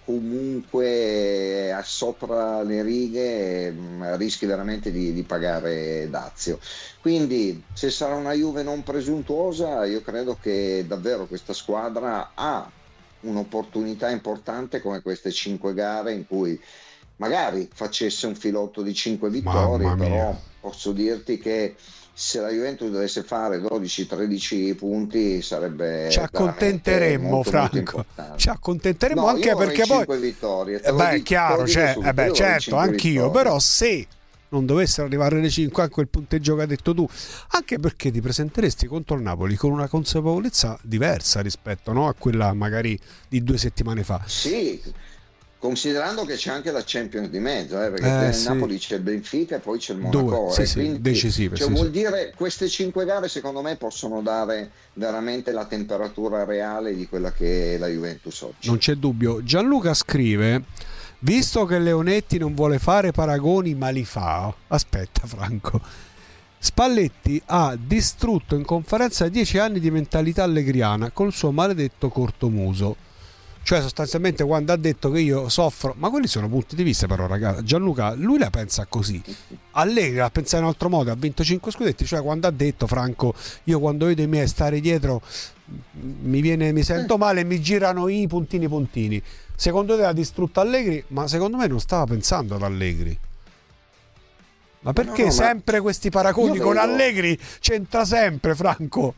comunque a sopra le righe mh, rischi veramente di, di pagare dazio. Quindi se sarà una Juve non presuntuosa, io credo che davvero questa squadra ha un'opportunità importante come queste cinque gare, in cui magari facesse un filotto di cinque vittorie, però posso dirti che se la Juventus dovesse fare dodici tredici punti sarebbe ci accontenteremmo molto, Franco molto ci accontenteremo, no, anche perché poi cinque vittorie, eh beh, dico, chiaro, cioè, subito, eh beh, certo, anch'io, vittorie. Però se non dovessero arrivare le cinque a quel punteggio che hai detto tu, anche perché ti presenteresti contro il Napoli con una consapevolezza diversa rispetto, no, a quella magari di due settimane fa. Sì, considerando che c'è anche la Champions di mezzo, eh, perché Eh, nel sì. Napoli c'è il Benfica e poi c'è il Monaco. Due, sì, e sì, quindi, decisive, cioè, sì, vuol sì. dire queste cinque gare secondo me possono dare veramente la temperatura reale di quella che è la Juventus oggi. Non c'è dubbio. Gianluca scrive: visto che Leonetti non vuole fare paragoni ma li fa, aspetta Franco, Spalletti ha distrutto in conferenza dieci anni di mentalità allegriana col suo maledetto cortomuso. Cioè sostanzialmente quando ha detto che io soffro, ma quelli sono punti di vista però ragazzi, Gianluca lui la pensa così, Allegri la pensa in un altro modo, ha vinto cinque scudetti, cioè quando ha detto Franco io quando vedo i miei stare dietro mi viene, mi sento male e mi girano i puntini puntini. Secondo te ha distrutto Allegri? Ma secondo me non stava pensando ad Allegri. Ma perché no, no, sempre ma questi paragoni io con vedo- Allegri? C'entra sempre Franco.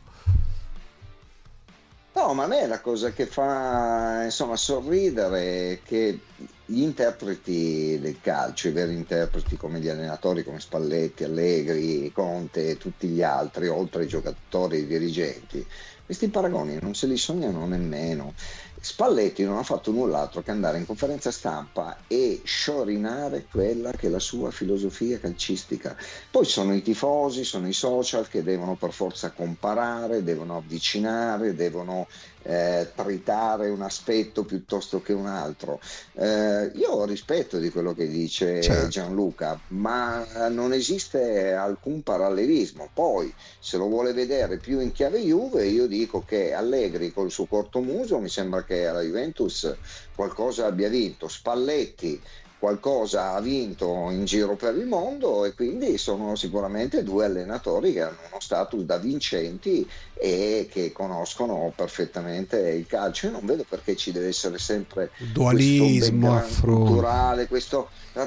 No, ma a me la cosa che fa insomma sorridere è che gli interpreti del calcio, i veri interpreti come gli allenatori come Spalletti, Allegri, Conte e tutti gli altri, oltre ai giocatori e ai dirigenti, questi paragoni non se li sognano nemmeno. Spalletti non ha fatto null'altro che andare in conferenza stampa e sciorinare quella che è la sua filosofia calcistica. Poi sono i tifosi, sono i social che devono per forza comparare, devono avvicinare, devono eh, tritare un aspetto piuttosto che un altro. Eh, io ho rispetto di quello che dice Certo. Gianluca, ma non esiste alcun parallelismo. Poi se lo vuole vedere più in chiave Juve, io dico che Allegri col suo cortomuso mi sembra che alla Juventus qualcosa abbia vinto, Spalletti qualcosa ha vinto in giro per il mondo, e quindi sono sicuramente due allenatori che hanno uno status da vincenti e che conoscono perfettamente il calcio. Io non vedo perché ci deve essere sempre Dualismo, questo background affronto. culturale, questo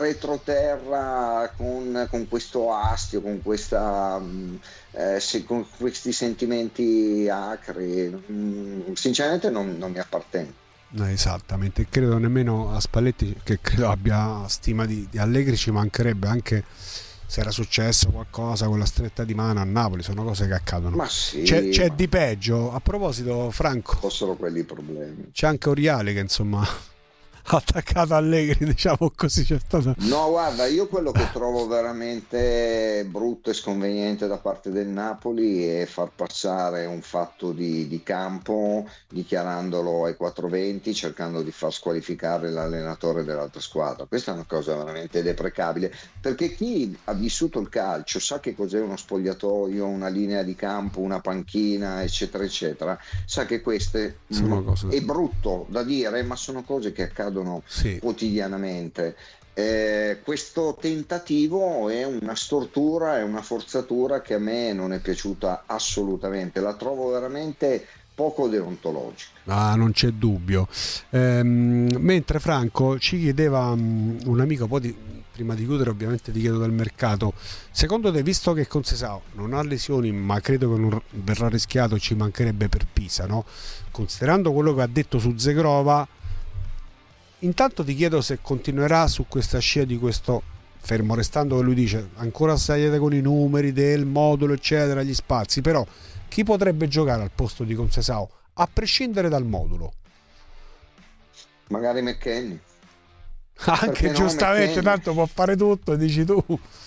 retroterra con, con questo astio, con questa mh, eh, se- con questi sentimenti acri. Mh, sinceramente non, non mi appartengono. No, esattamente, credo nemmeno a Spalletti, che credo abbia stima di, di Allegri, ci mancherebbe, anche se era successo qualcosa con la stretta di mano a Napoli, sono cose che accadono. Ma sì, c'è, c'è ma di peggio. A proposito Franco, fossero quelli i problemi. c'è anche Oriali che insomma ha attaccato Allegri, diciamo così, c'è stato... No, guarda, io quello che trovo veramente brutto e sconveniente da parte del Napoli è far passare un fatto di, di campo dichiarandolo ai quattro venti, cercando di far squalificare l'allenatore dell'altra squadra. Questa è una cosa veramente deprecabile, perché chi ha vissuto il calcio sa che cos'è uno spogliatoio, una linea di campo, una panchina, eccetera eccetera, sa che queste Sono cose- è brutto da dire, ma sono cose che accadono Sì. quotidianamente. Eh, questo tentativo è una stortura, è una forzatura che a me non è piaciuta assolutamente, la trovo veramente poco deontologica. Ah, non c'è dubbio. Ehm, mentre Franco ci chiedeva um, un amico, poi di, prima di chiudere ovviamente ti chiedo del mercato, secondo te, visto che Conceição non ha lesioni ma credo che non verrà rischiato, ci mancherebbe per Pisa, no? Considerando quello che ha detto su Zegrova, intanto ti chiedo se continuerà su questa scia di questo, fermo restando che lui dice ancora state con i numeri del modulo eccetera, gli spazi, però chi potrebbe giocare al posto di Conceição a prescindere dal modulo? Magari McKennie. Anche no, giustamente McKennie? Tanto può fare tutto, dici tu.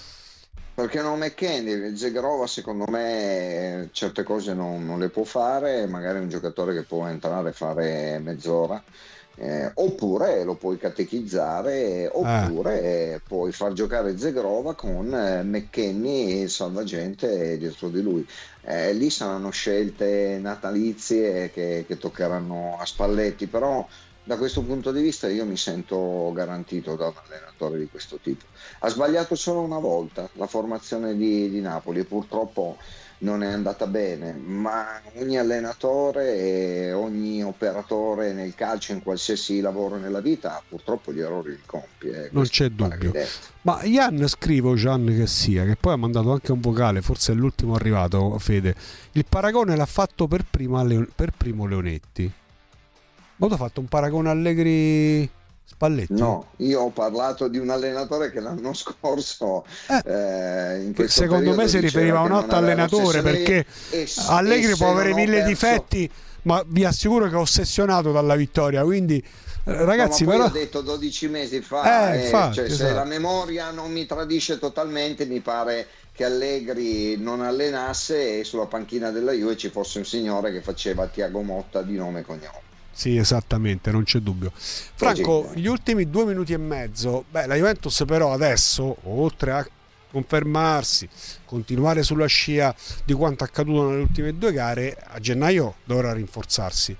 Perché no McKennie? Zegrova secondo me certe cose non, non le può fare, magari è un giocatore che può entrare e fare mezz'ora. Eh, oppure lo puoi catechizzare, oppure eh. puoi far giocare Zegrova con eh, McKennie e il salvagente dietro di lui. Eh, lì saranno scelte natalizie che, che toccheranno a Spalletti, però da questo punto di vista io mi sento garantito da un allenatore di questo tipo. Ha sbagliato solo una volta la formazione di, di Napoli e purtroppo non è andata bene, ma ogni allenatore e ogni operatore nel calcio, in qualsiasi lavoro nella vita, purtroppo gli errori li compie. Non c'è dubbio. Ma Ian scrivo, Gian che sia, che poi ha mandato anche un vocale, forse è l'ultimo arrivato, Fede. Il paragone l'ha fatto per, prima, per primo Leonetti. Ma tu hai fatto un paragone Allegri Spalletti? No, io ho parlato di un allenatore che l'anno scorso eh, eh, in questo secondo me si riferiva a un altro allenatore, perché e, Allegri e può avere mille perso... difetti, ma vi assicuro che è ossessionato dalla vittoria, quindi ragazzi, no, ma però poi ho detto dodici mesi fa, eh, eh, infatti, cioè, esatto. Se la memoria non mi tradisce totalmente, mi pare che Allegri non allenasse e sulla panchina della Juve ci fosse un signore che faceva Thiago Motta di nome e cognome. Sì, esattamente, non c'è dubbio. Franco, gli ultimi due minuti e mezzo, beh, la Juventus però adesso, oltre a confermarsi, continuare sulla scia di quanto accaduto nelle ultime due gare, a gennaio dovrà rinforzarsi.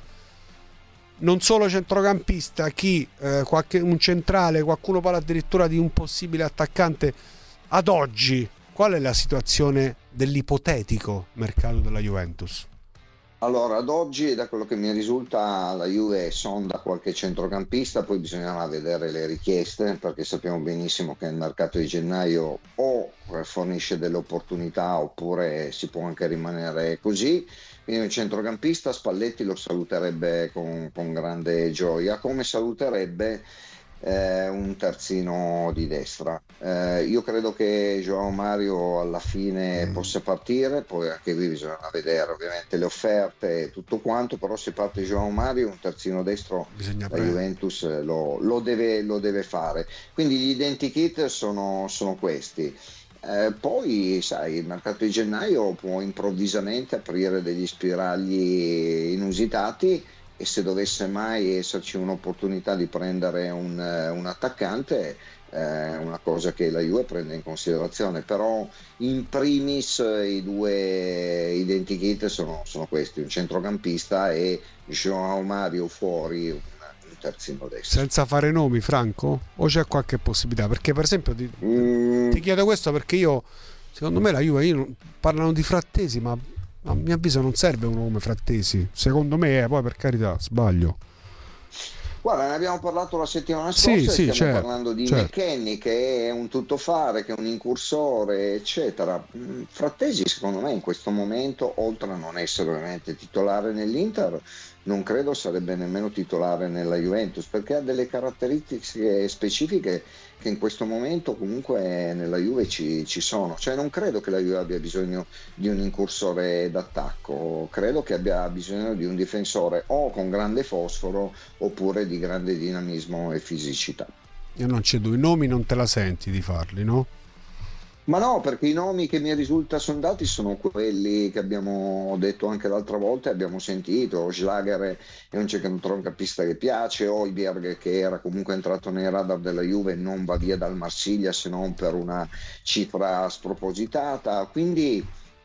Non solo centrocampista, chi, eh, qualche, un centrale, qualcuno parla addirittura di un possibile attaccante. Ad oggi, qual è la situazione dell'ipotetico mercato della Juventus? Allora, ad oggi, da quello che mi risulta, la Juve sonda qualche centrocampista, poi bisognerà vedere le richieste, perché sappiamo benissimo che il mercato di gennaio o fornisce delle opportunità oppure si può anche rimanere così. Quindi un centrocampista Spalletti lo saluterebbe con, con grande gioia, come saluterebbe eh, un terzino di destra. Eh, io credo che João Mario alla fine mm. possa partire, poi anche qui bisogna vedere ovviamente le offerte e tutto quanto, però se parte João Mario un terzino destro bisogna la prendere. Juventus lo, lo, deve, lo deve fare. Quindi gli identikit sono, sono questi. Eh, poi sai, il mercato di gennaio può improvvisamente aprire degli spiragli inusitati e se dovesse mai esserci un'opportunità di prendere un, un attaccante è una cosa che la Juve prende in considerazione, però in primis i due identikit sono, sono questi, un centrocampista e João Mario fuori, un terzino destro. Senza fare nomi, Franco? O c'è qualche possibilità? Perché per esempio ti, mm. ti chiedo questo perché io, secondo me la Juve, io, parlano di Frattesi, ma a mio avviso non serve uno come Frattesi, secondo me, eh, poi per carità sbaglio. Guarda, ne abbiamo parlato la settimana scorsa, sì, sì, stiamo certo, parlando di certo. McKennie che è un tuttofare, che è un incursore eccetera. Frattesi secondo me in questo momento, oltre a non essere ovviamente titolare nell'Inter, non credo sarebbe nemmeno titolare nella Juventus, perché ha delle caratteristiche specifiche che in questo momento comunque nella Juve ci, ci sono. Cioè non credo che la Juve abbia bisogno di un incursore d'attacco, credo che abbia bisogno di un difensore o con grande fosforo oppure di grande dinamismo e fisicità. Io non c'è due, i nomi non te la senti di farli, no? Ma no, perché i nomi che mi risulta sondati sono quelli che abbiamo detto anche l'altra volta e abbiamo sentito. Schlager è un centrocampista che piace, Højbjerg che era comunque entrato nei radar della Juve non va via dal Marsiglia se non per una cifra spropositata, quindi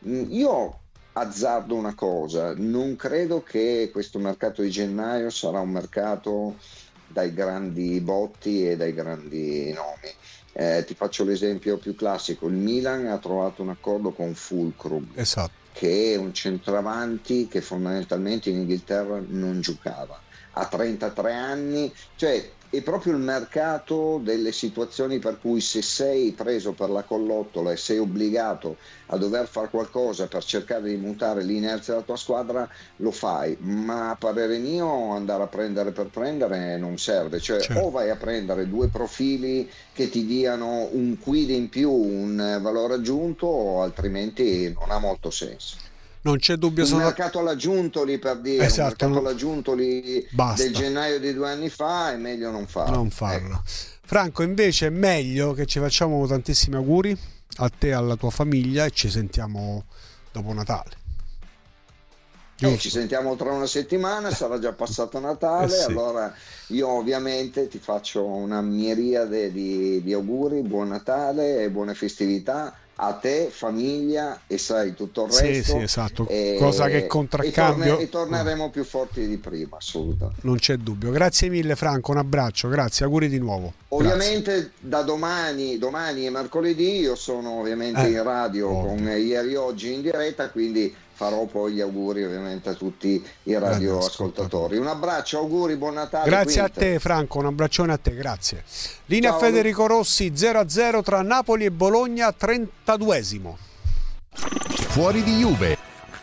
io azzardo una cosa, non credo che questo mercato di gennaio sarà un mercato dai grandi botti e dai grandi nomi. Eh, ti faccio l'esempio più classico: il Milan ha trovato un accordo con Fulcrum, esatto, che è un centravanti che fondamentalmente in Inghilterra non giocava, ha trentatré anni, cioè è proprio il mercato delle situazioni per cui se sei preso per la collottola e sei obbligato a dover fare qualcosa per cercare di mutare l'inerzia della tua squadra, lo fai, ma a parere mio andare a prendere per prendere non serve, cioè certo. O vai a prendere due profili che ti diano un quid in più, un valore aggiunto, o altrimenti non ha molto senso. Non c'è dubbio, un sono... mercato alla Giuntoli, per dire, esatto, un mercato no... alla Giuntoli Basta. del gennaio di due anni fa è meglio non farlo. Non farlo. Ecco. Franco, invece è meglio che ci facciamo tantissimi auguri a te e alla tua famiglia e ci sentiamo dopo Natale. Eh, ci sentiamo tra una settimana, sarà già passato Natale, eh sì. Allora io ovviamente ti faccio una miriade di, di auguri, buon Natale e buone festività a te, famiglia, e sai tutto il sì, resto. Sì, esatto. E, cosa che contraccambio e, torne, e torneremo più forti di prima, assolutamente. Non c'è dubbio. Grazie mille Franco, un abbraccio, grazie, auguri di nuovo. Ovviamente grazie. Da domani, domani e mercoledì io sono ovviamente eh, in radio ovvio. con Ieri Oggi in diretta, quindi farò poi gli auguri ovviamente a tutti i radioascoltatori. Un abbraccio, auguri, buon Natale. Grazie Quinte. a te Franco, un abbraccione a te, grazie. Linea Ciao. Federico Rossi, zero a zero tra Napoli e Bologna, trentaduesimo. Fuori di Juve.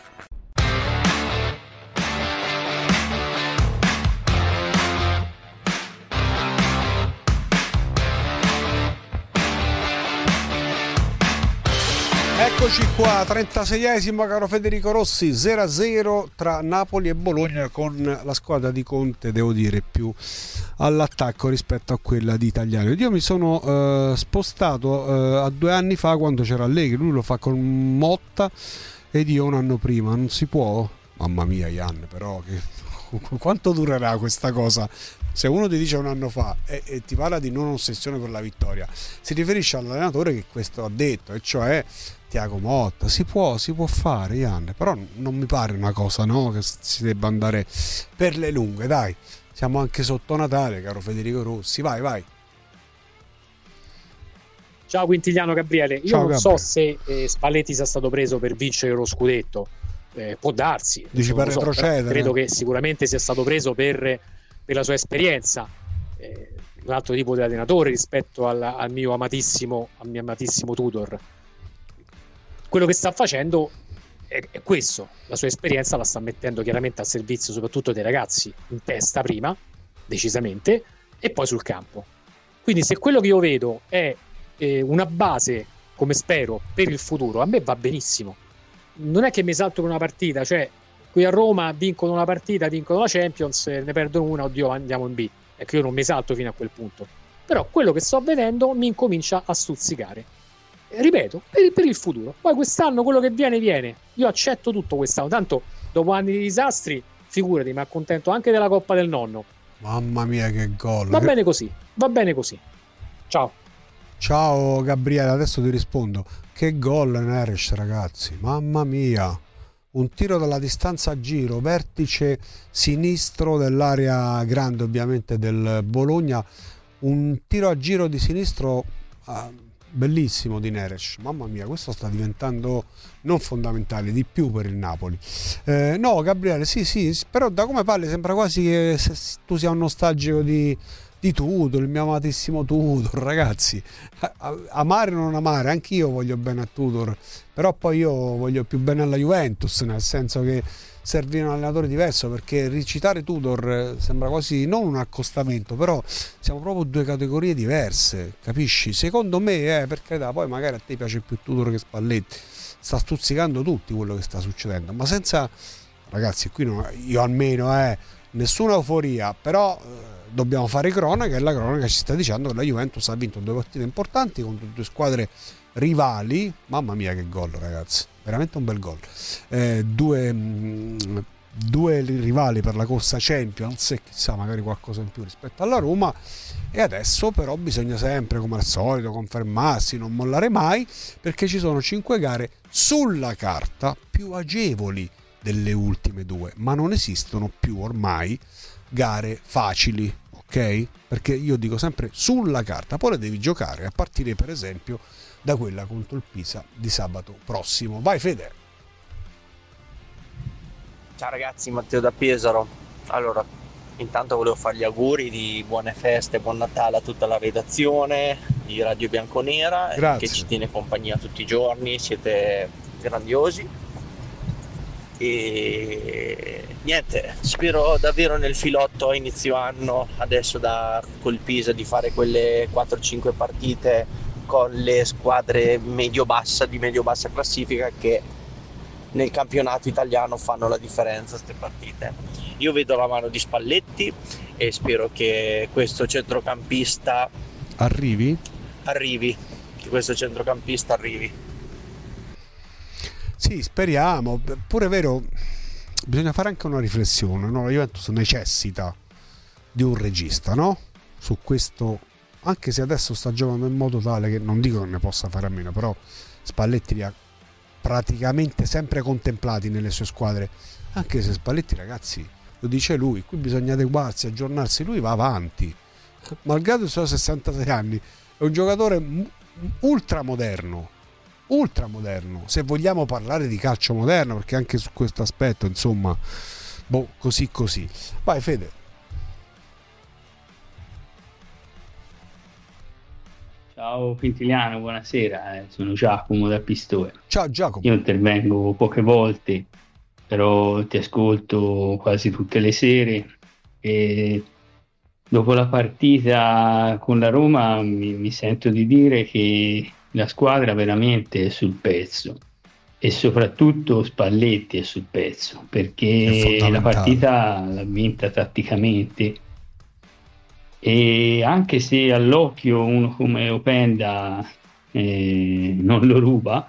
Eccoci qua, trentaseiesimo, caro Federico Rossi, zero a zero tra Napoli e Bologna, con la squadra di Conte, devo dire, più all'attacco rispetto a quella di Italiano. Io mi sono eh, spostato eh, a due anni fa, quando c'era Allegri, lui lo fa con Motta ed io un anno prima. Non si può? Mamma mia, Ian, però che... quanto durerà questa cosa? Se uno ti dice un anno fa e, e ti parla di non ossessione per la vittoria, si riferisce all'allenatore che questo ha detto, e cioè Thiago Motta. Si può, si può fare, Ian, però non mi pare una cosa, no, che si debba andare per le lunghe. Dai, siamo anche sotto Natale, caro Federico Rossi, vai vai. Ciao Quintiliano Gabriele, io Ciao, non Gabriele. so se eh, Spalletti sia stato preso per vincere lo scudetto, eh, può darsi, Dici non per lo so, retrocedere? credo che sicuramente sia stato preso per, per la sua esperienza, eh, un altro tipo di allenatore rispetto al, al mio amatissimo al mio amatissimo Tudor. Quello che sta facendo è, è questo, la sua esperienza la sta mettendo chiaramente al servizio soprattutto dei ragazzi, in testa prima, decisamente, e poi sul campo. Quindi se quello che io vedo è eh, una base, come spero, per il futuro, a me va benissimo. Non è che mi esalto con una partita, cioè qui a Roma vincono una partita, vincono la Champions, ne perdono una, oddio, andiamo in B. Ecco, io non mi esalto fino a quel punto. Però quello che sto vedendo mi incomincia a stuzzicare. E ripeto, per, per il futuro. Poi quest'anno quello che viene, viene. Io accetto tutto quest'anno. Tanto, dopo anni di disastri, figurati, mi accontento anche della Coppa del Nonno. Mamma mia, che gol. Va che... bene così, va bene così. Ciao. Ciao Gabriele, adesso ti rispondo. Che gol Neres, ragazzi, mamma mia. Un tiro dalla distanza a giro, vertice sinistro dell'area grande ovviamente del Bologna, un tiro a giro di sinistro ah, bellissimo di Neres. Mamma mia, questo sta diventando non fondamentale, di più per il Napoli. Eh, no Gabriele, sì sì, però da come parli sembra quasi che tu sia un nostalgico di... di Tudor, il mio amatissimo Tudor, ragazzi. Amare o non amare, anch'io voglio bene a Tudor, però poi io voglio più bene alla Juventus, nel senso che serve un allenatore diverso, perché ricitare Tudor sembra quasi non un accostamento, però siamo proprio due categorie diverse, capisci? Secondo me, eh, per carità, poi magari a te piace più Tudor che Spalletti, sta stuzzicando tutti quello che sta succedendo, ma senza, ragazzi, qui non, io almeno eh, nessuna euforia, però eh, dobbiamo fare cronaca, e la cronaca ci sta dicendo che la Juventus ha vinto due partite importanti contro due squadre rivali. Mamma mia che gol, ragazzi, veramente un bel gol. Eh, due, mh, due rivali per la corsa Champions, e chissà magari qualcosa in più rispetto alla Roma. E adesso però bisogna sempre, come al solito, confermarsi, non mollare mai, perché ci sono cinque gare sulla carta più agevoli delle ultime due, ma non esistono più ormai gare facili, ok? ok? Perché io dico sempre sulla carta, poi le devi giocare, a partire per esempio da quella contro il Pisa di sabato prossimo. Vai Fede. Ciao ragazzi, Matteo da Pesaro. Allora, intanto volevo fare gli auguri di buone feste, buon Natale a tutta la redazione di Radio Bianconera, Grazie. che ci tiene compagnia tutti i giorni, siete grandiosi. E niente, spero davvero nel filotto a inizio anno, adesso da col Pisa, di fare quelle quattro cinque partite con le squadre medio-bassa, di medio-bassa classifica, che nel campionato italiano fanno la differenza queste partite. Io vedo la mano di Spalletti e spero che questo centrocampista Arrivi? arrivi, che questo centrocampista arrivi. Sì, speriamo. Pure è vero, bisogna fare anche una riflessione, no? La Juventus necessita di un regista, no? Su questo, anche se adesso sta giocando in modo tale che non dico che ne possa fare a meno, però Spalletti li ha praticamente sempre contemplati nelle sue squadre, anche se Spalletti, ragazzi, lo dice lui, qui bisogna adeguarsi, aggiornarsi, lui va avanti, malgrado i suoi sessantasei anni, è un giocatore ultramoderno, ultramoderno, se vogliamo parlare di calcio moderno, perché anche su questo aspetto, insomma, boh, così così. Vai Fede. Ciao Quintiliano, buonasera, eh, sono Giacomo da Pistoia. Ciao Giacomo. Io intervengo poche volte, però ti ascolto quasi tutte le sere e dopo la partita con la Roma mi, mi sento di dire che la squadra veramente è sul pezzo e soprattutto Spalletti è sul pezzo, perché la partita l'ha vinta tatticamente. E anche se all'occhio uno come Openda eh, non lo ruba,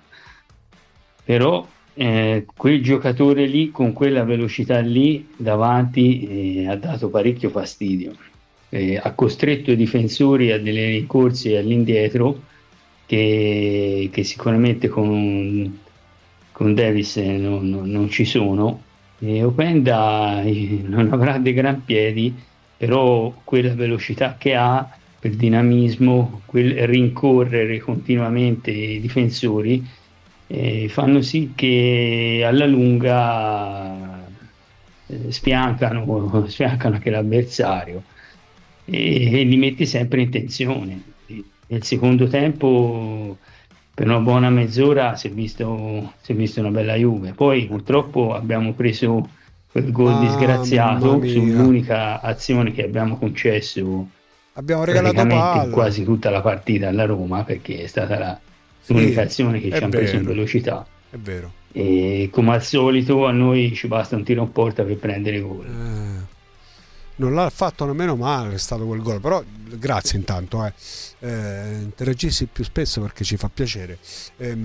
però eh, quel giocatore lì con quella velocità lì davanti eh, ha dato parecchio fastidio, eh, ha costretto i difensori a delle rincorse all'indietro che, che sicuramente con, con Davis non, non, non ci sono, e Openda eh, non avrà dei gran piedi, però quella velocità che ha, per dinamismo, quel rincorrere continuamente i difensori eh, fanno sì che alla lunga eh, spiancano, spiancano anche l'avversario e, e li metti sempre in tensione. Nel secondo tempo per una buona mezz'ora si è visto, si è visto una bella Juve, poi purtroppo abbiamo preso quel gol disgraziato sull'unica azione che abbiamo concesso, abbiamo regalato praticamente palla. quasi tutta la partita alla Roma, perché è stata la, l'unica Sì, azione che è ci hanno preso in vero, velocità. È vero. E come al solito a noi ci basta un tiro in porta per prendere gol. Eh, non l'ha fatto nemmeno male, è stato quel gol, però grazie intanto, eh. Eh, interagissi più spesso perché ci fa piacere. Eh,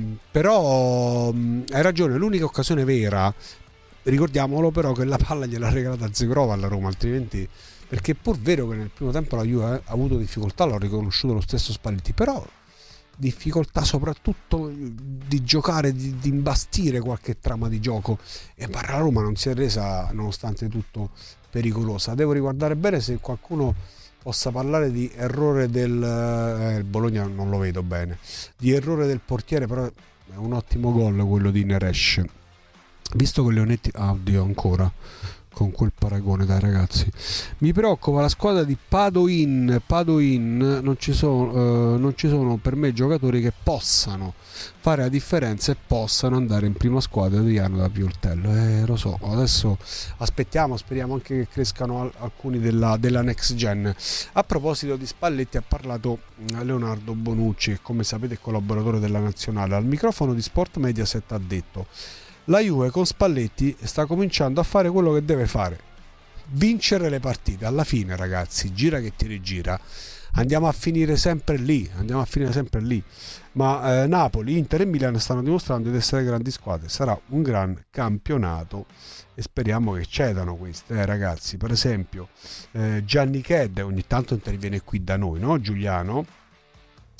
però mh, hai ragione, l'unica occasione vera, ricordiamolo però, che la palla gliel'ha regalata Zegrova alla Roma, altrimenti, perché è pur vero che nel primo tempo la Juve ha avuto difficoltà, l'ha riconosciuto lo stesso Spalletti, però difficoltà soprattutto di giocare, di, di imbastire qualche trama di gioco, e la Roma non si è resa nonostante tutto pericolosa. Devo riguardare bene se qualcuno possa parlare di errore del eh, il Bologna non lo vedo bene, di errore del portiere, però è un ottimo gol quello di Neres, visto che Leonetti ah, oddio ancora con quel paragone, dai ragazzi, mi preoccupa la squadra di Padoin. Padoin non ci sono, eh, non ci sono per me giocatori che possano fare la differenza e possano andare in prima squadra di anno da Pioltello. Eh, lo so, adesso aspettiamo, speriamo anche che crescano al- alcuni della, della next gen. A proposito di Spalletti, ha parlato Leonardo Bonucci, che come sapete è collaboratore della Nazionale. Al microfono di Sport Mediaset ha detto: la Juve con Spalletti sta cominciando a fare quello che deve fare, vincere le partite. Alla fine, ragazzi, gira che ti rigira, andiamo a finire sempre lì, andiamo a finire sempre lì. Ma eh, Napoli, Inter e Milan stanno dimostrando di essere grandi squadre. Sarà un gran campionato e speriamo che cedano queste, eh, ragazzi. Per esempio eh, Gianni Chedde ogni tanto interviene qui da noi, no Giuliano?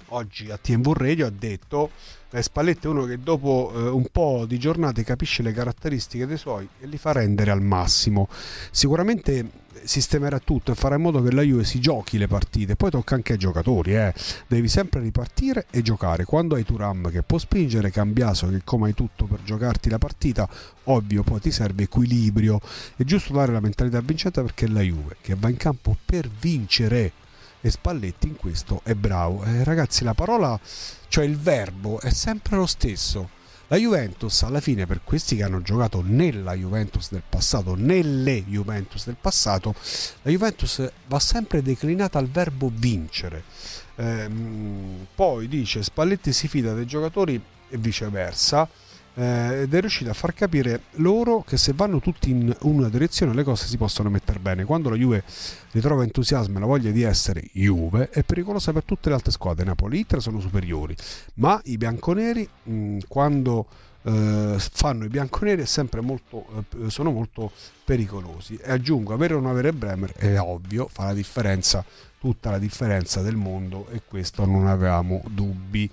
oggi a T V Radio ha detto che Spalletti è uno che dopo eh, un po' di giornate capisce le caratteristiche dei suoi e li fa rendere al massimo. Sicuramente sistemerà tutto e farà in modo che la Juve si giochi le partite. Poi tocca anche ai giocatori, eh. devi sempre ripartire e giocare. Quando hai Thuram che può spingere, Cambiaso che come hai tutto per giocarti la partita, ovvio poi ti serve equilibrio. È giusto dare la mentalità vincente, perché è la Juve che va in campo per vincere e Spalletti in questo è bravo. Eh, ragazzi, la parola, cioè il verbo, è sempre lo stesso. La Juventus alla fine, per questi che hanno giocato nella Juventus del passato, nelle Juventus del passato, la Juventus va sempre declinata al verbo vincere. Ehm, poi dice Spalletti si fida dei giocatori e viceversa, eh, ed è riuscito a far capire loro che se vanno tutti in una direzione le cose si possono mettere bene. Quando la Juve ritrova entusiasmo e la voglia di essere Juve, è pericolosa per tutte le altre squadre. Napoli e Inter sono superiori, ma i bianconeri mh, quando eh, fanno i bianconeri è sempre molto, eh, sono molto pericolosi. E aggiungo, avere o non avere Bremer è ovvio, fa la differenza, tutta la differenza del mondo, e questo non avevamo dubbi.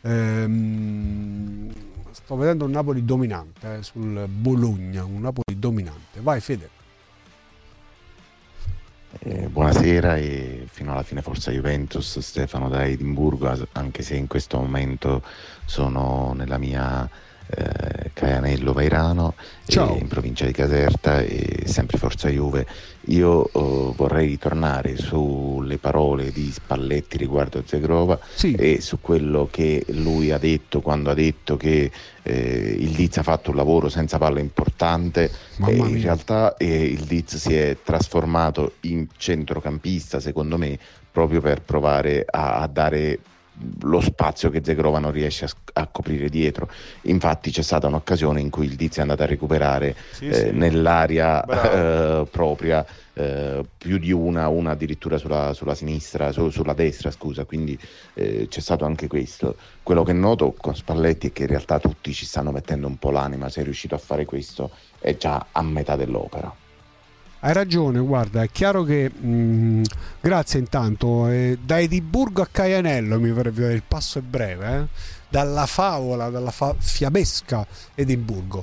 ehm, sto vedendo un Napoli dominante eh, sul Bologna, un Napoli dominante. Vai Fede. Eh, buonasera e fino alla fine forza Juventus. Stefano da Edimburgo, anche se in questo momento sono nella mia eh, Caianello Vairano, eh, in provincia di Caserta, e sempre forza Juve. Io oh, vorrei ritornare sulle parole di Spalletti riguardo Zegrova, sì, e su quello che lui ha detto quando ha detto che eh, il Diz ha fatto un lavoro senza palla importante. E in realtà eh, il Diz si è trasformato in centrocampista, secondo me, proprio per provare a, a dare lo spazio che Zegrova non riesce a, a coprire dietro. Infatti c'è stata un'occasione in cui il Diz è andato a recuperare sì, eh, sì. nell'area eh, propria eh, più di una, una addirittura sulla, sulla sinistra, su, sulla destra scusa, quindi eh, c'è stato anche questo. Quello che noto con Spalletti è che in realtà tutti ci stanno mettendo un po' l'anima. Se è riuscito a fare questo è già a metà dell'opera. Hai ragione, guarda, è chiaro che mh, grazie intanto, eh, da Edimburgo a Caianello mi vorrebbe dire, il passo è breve, eh? Dalla favola, dalla fa- fiabesca Edimburgo.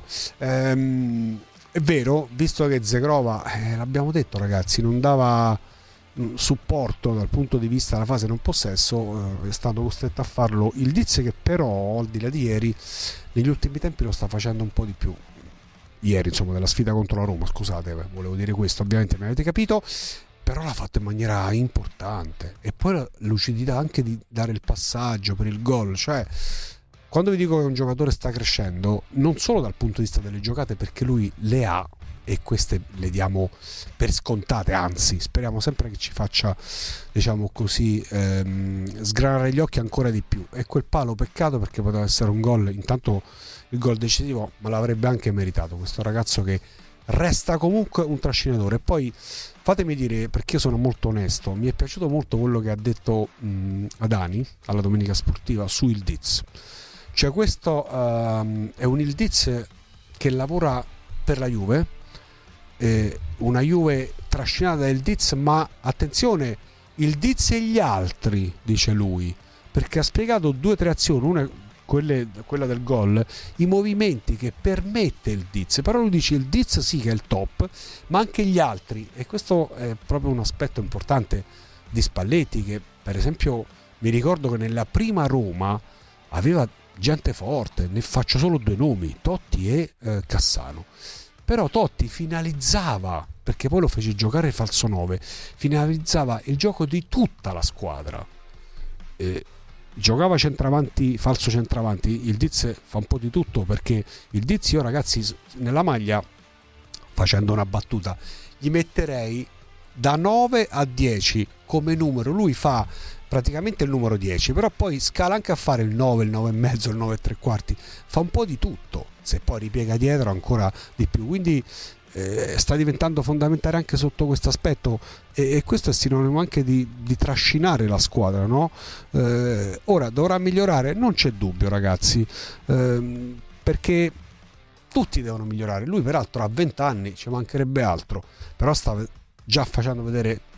Ehm, è vero, visto che Zegrova, eh, l'abbiamo detto ragazzi, non dava mh, supporto dal punto di vista della fase non possesso, eh, è stato costretto a farlo il Diz, che però al di là di ieri negli ultimi tempi lo sta facendo un po' di più. Ieri, insomma, della sfida contro la Roma, scusate, volevo dire questo, ovviamente mi avete capito, però l'ha fatto in maniera importante. E poi la lucidità anche di dare il passaggio per il gol. Cioè, quando vi dico che un giocatore sta crescendo, non solo dal punto di vista delle giocate, perché lui le ha e queste le diamo per scontate, anzi speriamo sempre che ci faccia, diciamo così, ehm, sgranare gli occhi ancora di più. E quel palo, peccato, perché poteva essere un gol, intanto il gol decisivo, ma l'avrebbe anche meritato questo ragazzo, che resta comunque un trascinatore. E poi fatemi dire, perché io sono molto onesto, mi è piaciuto molto quello che ha detto mh, Adani alla Domenica Sportiva su il Diz. Cioè questo uh, è un il Diz che lavora per la Juve, eh, una Juve trascinata dal Diz, ma attenzione, il Diz e gli altri, dice lui, perché ha spiegato due o tre azioni, una Quelle, quella del gol, i movimenti che permette il Diz, però lui dice il Diz sì che è il top, ma anche gli altri, e questo è proprio un aspetto importante di Spalletti, che per esempio mi ricordo che nella prima Roma aveva gente forte, ne faccio solo due nomi, Totti e eh, Cassano, però Totti finalizzava, perché poi lo fece giocare falso nove, finalizzava il gioco di tutta la squadra, eh, giocava centravanti, falso centravanti. Il Diz fa un po' di tutto, perché il Diz, io ragazzi nella maglia, facendo una battuta, gli metterei da nove a dieci come numero. Lui fa praticamente il numero dieci, però poi scala anche a fare il nove, il nove e mezzo, il nove e tre quarti, fa un po' di tutto, se poi ripiega dietro ancora di più, quindi Eh, sta diventando fondamentale anche sotto questo aspetto, e, e questo è sinonimo anche di, di trascinare la squadra, no? Eh, ora dovrà migliorare, non c'è dubbio ragazzi, eh, perché tutti devono migliorare. Lui peraltro ha venti anni, ci mancherebbe altro, però sta già facendo vedere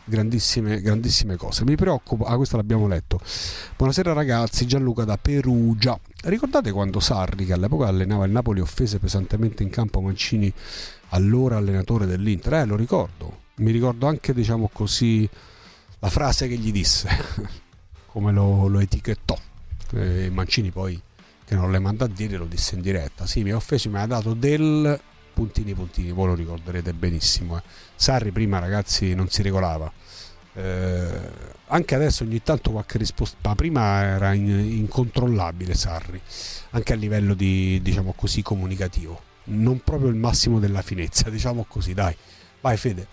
grandissime, grandissime cose. Mi preoccupa, ah, questo l'abbiamo letto. Buonasera ragazzi, Gianluca da Perugia. Ricordate quando Sarri, che all'epoca allenava il Napoli, offese pesantemente in campo Mancini, allora allenatore dell'Inter? Eh, lo ricordo. Mi ricordo anche, diciamo così, la frase che gli disse, come lo, lo etichettò. E Mancini poi, che non le manda a dire, lo disse in diretta: sì, mi ha offeso, mi ha dato del puntini puntini, voi lo ricorderete benissimo. eh. Sarri prima, ragazzi, non si regolava, eh, anche adesso ogni tanto qualche risposta, ma prima era in, incontrollabile Sarri, anche a livello di, diciamo così, comunicativo, non proprio il massimo della finezza, diciamo così. Dai, vai Fede.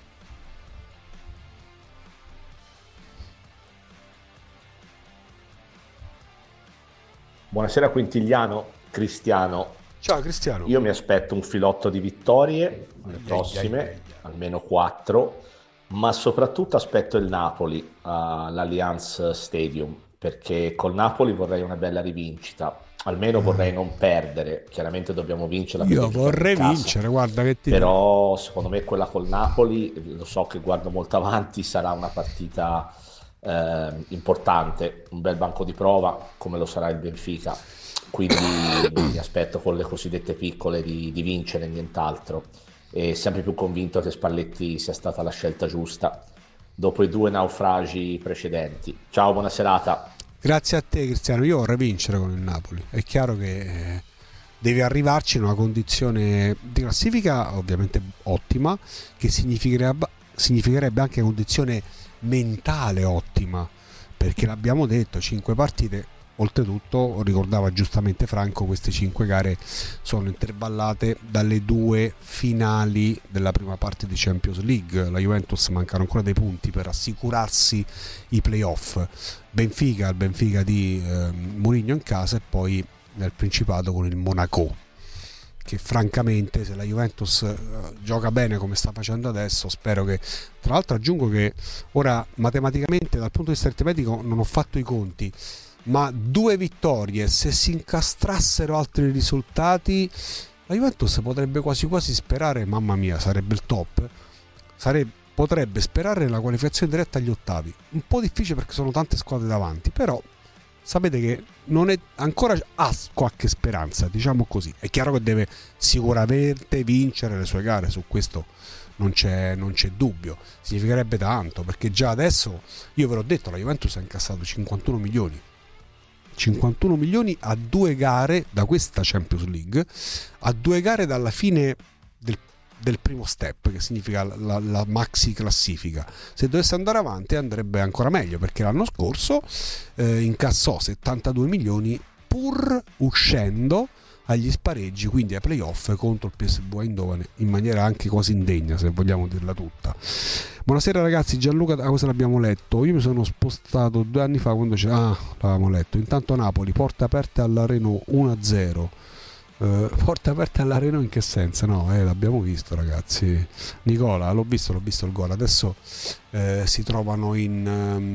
Buonasera Quintigliano, Cristiano. Ciao Cristiano. Io mi aspetto un filotto di vittorie, le prossime, ai, ai, ai. almeno quattro, ma soprattutto aspetto il Napoli all'Allianz Stadium, perché col Napoli vorrei una bella rivincita, almeno mm. vorrei non perdere. Chiaramente dobbiamo vincere. Io vorrei vincere, guarda che ti però dico. Secondo me quella col Napoli, lo so che guardo molto avanti, sarà una partita eh, importante, un bel banco di prova come lo sarà il Benfica. Quindi mi aspetto con le cosiddette piccole di, di vincere, nient'altro, e sempre più convinto che Spalletti sia stata la scelta giusta dopo i due naufragi precedenti. Ciao, buona serata. Grazie a te Cristiano. Io vorrei vincere con il Napoli. È chiaro che devi arrivarci in una condizione di classifica ovviamente ottima, che significherebbe, significherebbe anche condizione mentale ottima, perché l'abbiamo detto, cinque partite. Oltretutto, ricordava giustamente Franco, queste cinque gare sono intervallate dalle due finali della prima parte di Champions League. La Juventus mancano ancora dei punti per assicurarsi i playoff. Benfica, il Benfica di eh, Mourinho in casa, e poi nel Principato con il Monaco, che francamente, se la Juventus eh, gioca bene come sta facendo adesso, spero che, tra l'altro aggiungo che ora matematicamente dal punto di vista aritmetico non ho fatto i conti, ma due vittorie, se si incastrassero altri risultati, la Juventus potrebbe quasi quasi sperare, mamma mia, sarebbe il top, sarebbe, potrebbe sperare la qualificazione diretta agli ottavi. Un po' difficile perché sono tante squadre davanti, però sapete che non è ancora, ha qualche speranza, diciamo così. È chiaro che deve sicuramente vincere le sue gare, su questo non c'è, non c'è dubbio. Significherebbe tanto, perché già adesso, io ve l'ho detto, la Juventus ha incassato cinquantuno milioni cinquantuno milioni a due gare da questa Champions League, a due gare dalla fine del, del primo step, che significa la, la, la maxi classifica. Se dovesse andare avanti andrebbe ancora meglio, perché l'anno scorso eh, incassò settantadue milioni pur uscendo agli spareggi, quindi ai playoff contro il P S V Eindhoven, in maniera anche quasi indegna, se vogliamo dirla tutta. Buonasera ragazzi, Gianluca, ah, questo l'abbiamo letto. Io mi sono spostato due anni fa quando c'è, ah, l'avevamo letto. Intanto Napoli, porte aperte alla Renault uno a zero. Uh, porte aperte alla Renault in che senso? No, eh, l'abbiamo visto ragazzi. Nicola, l'ho visto, l'ho visto il gol. Adesso eh, si trovano in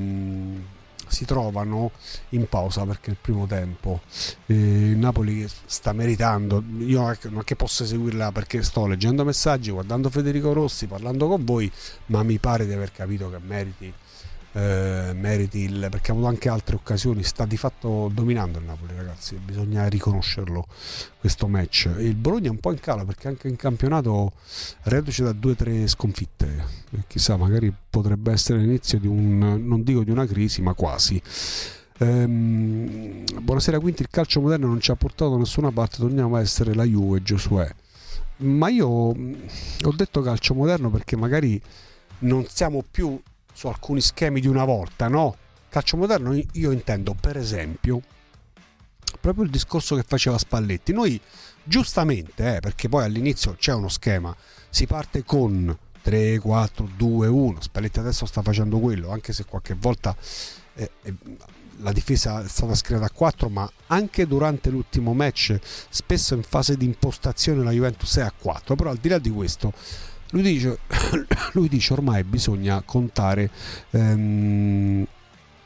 um, si trovano in pausa, perché il primo tempo eh, il Napoli sta meritando. Io non è che posso seguirla, perché sto leggendo messaggi, guardando Federico Rossi, parlando con voi, ma mi pare di aver capito che meriti eh, meriti il, perché ha avuto anche altre occasioni. Sta di fatto dominando il Napoli, ragazzi, bisogna riconoscerlo questo match. E il Bologna è un po' in calo, perché anche in campionato reduce da due o tre sconfitte, e chissà, magari potrebbe essere l'inizio di un, non dico di una crisi, ma quasi. Ehm, buonasera Quinti, il calcio moderno non ci ha portato da nessuna parte, torniamo a essere la Juve, Giosuè. Ma io ho detto calcio moderno perché magari non siamo più su alcuni schemi di una volta, no? Calcio moderno io intendo, per esempio, proprio il discorso che faceva Spalletti. Noi giustamente, eh, perché poi all'inizio c'è uno schema, si parte con tre quattro due uno, Spalletti adesso sta facendo quello, anche se qualche volta eh, eh, la difesa è stata schierata a quattro, ma anche durante l'ultimo match spesso in fase di impostazione la Juventus è a quattro. Però al di là di questo, lui dice, lui dice ormai bisogna contare ehm,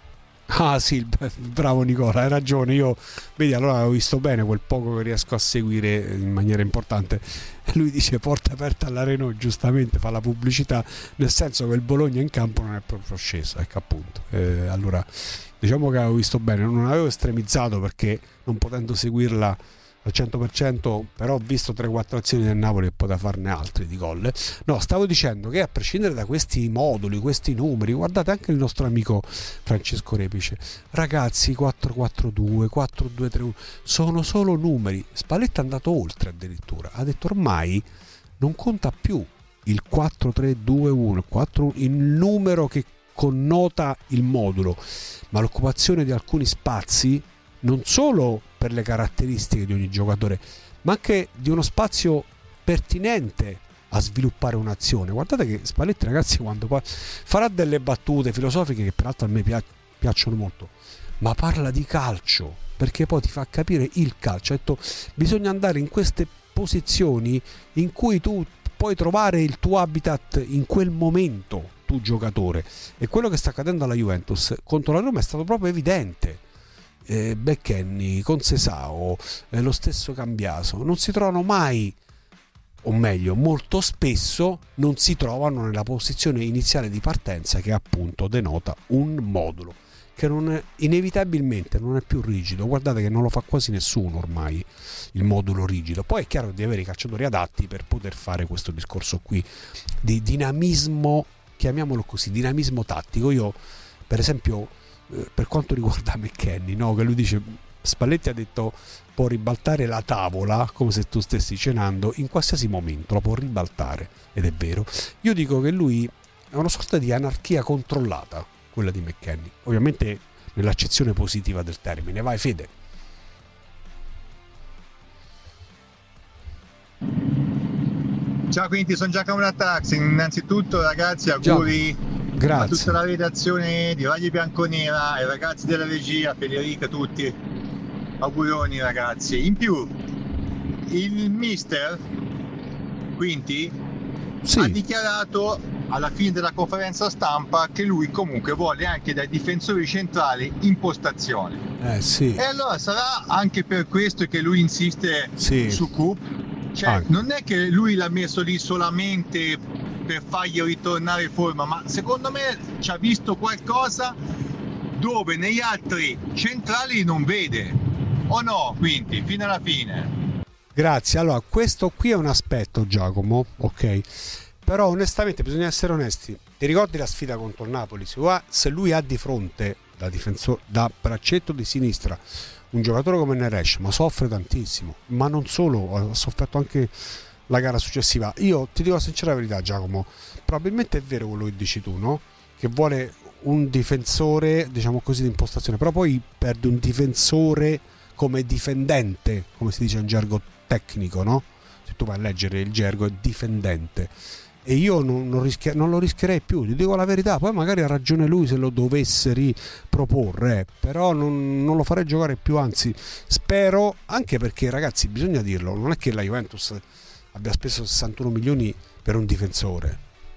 Ah sì, bravo Nicola, hai ragione. Io, vedi, allora ho visto bene quel poco che riesco a seguire in maniera importante. Lui dice porta aperta alla Renault, giustamente fa la pubblicità, nel senso che il Bologna in campo non è proprio sceso, ecco appunto. Eh, allora diciamo che avevo visto bene, non avevo estremizzato perché non potendo seguirla al cento per cento, però ho visto tre quattro azioni del Napoli e poteva farne altri di gol. No, stavo dicendo che a prescindere da questi moduli, questi numeri, guardate anche il nostro amico Francesco Repice, ragazzi, quattro quattro due, quattro due tre uno sono solo numeri. Spalletti è andato oltre addirittura, ha detto ormai non conta più il quattro tre due uno, il numero che connota il modulo, ma l'occupazione di alcuni spazi, non solo per le caratteristiche di ogni giocatore, ma anche di uno spazio pertinente a sviluppare un'azione. Guardate che Spalletti, ragazzi, quando poi farà delle battute filosofiche che peraltro a me pi- piacciono molto, ma parla di calcio, perché poi ti fa capire il calcio. Ha detto bisogna andare in queste posizioni in cui tu puoi trovare il tuo habitat in quel momento, tu giocatore, e quello che sta accadendo alla Juventus contro la Roma è stato proprio evidente. Eh, Beckenni, Consesao, eh, lo stesso Cambiaso non si trovano mai, o meglio molto spesso non si trovano nella posizione iniziale di partenza, che appunto denota un modulo che non è, inevitabilmente non è più rigido. Guardate che non lo fa quasi nessuno ormai il modulo rigido. Poi è chiaro che devi avere i calciatori adatti per poter fare questo discorso qui di dinamismo, chiamiamolo così, dinamismo tattico. Io per esempio, per quanto riguarda McKennie, no, che lui dice, Spalletti ha detto può ribaltare la tavola come se tu stessi cenando in qualsiasi momento, la può ribaltare, ed è vero. Io dico che lui è una sorta di anarchia controllata, quella di McKennie, ovviamente nell'accezione positiva del termine. Vai Fede. Ciao, quindi sono Giacomo da Taxi. Innanzitutto ragazzi, auguri Grazie. a tutta la redazione di Radio Bianconera, ai ragazzi della regia, Federica, tutti. Auguroni ragazzi. In più, il mister Quinti sì. ha dichiarato alla fine della conferenza stampa che lui comunque vuole anche dai difensori centrali impostazione. Eh sì. E allora sarà anche per questo che lui insiste sì. su Coop? Cioè, ah. non è che lui l'ha messo lì solamente per fargli ritornare in forma, ma secondo me ci ha visto qualcosa dove negli altri centrali non vede, o no? Quindi fino alla fine. Grazie. Allora, questo qui è un aspetto, Giacomo, ok, però onestamente bisogna essere onesti. Ti ricordi la sfida contro il Napoli? Se lui ha di fronte da difensore, da braccetto di sinistra, un giocatore come Neres, ma soffre tantissimo, ma non solo, ha sofferto anche la gara successiva. Io ti dico la sincera verità, Giacomo, probabilmente è vero quello che dici tu, no? Che vuole un difensore, diciamo così, di impostazione, però poi perde un difensore come difendente, come si dice in gergo tecnico, no? Se tu vai a leggere il gergo è difendente, e io non, non, rischia, non lo rischierei più, ti dico la verità. Poi magari ha ragione lui se lo dovesse riproporre, eh, però non, non lo farei giocare più, anzi spero, anche perché ragazzi bisogna dirlo, non è che la Juventus abbia speso sessantuno milioni per un difensore.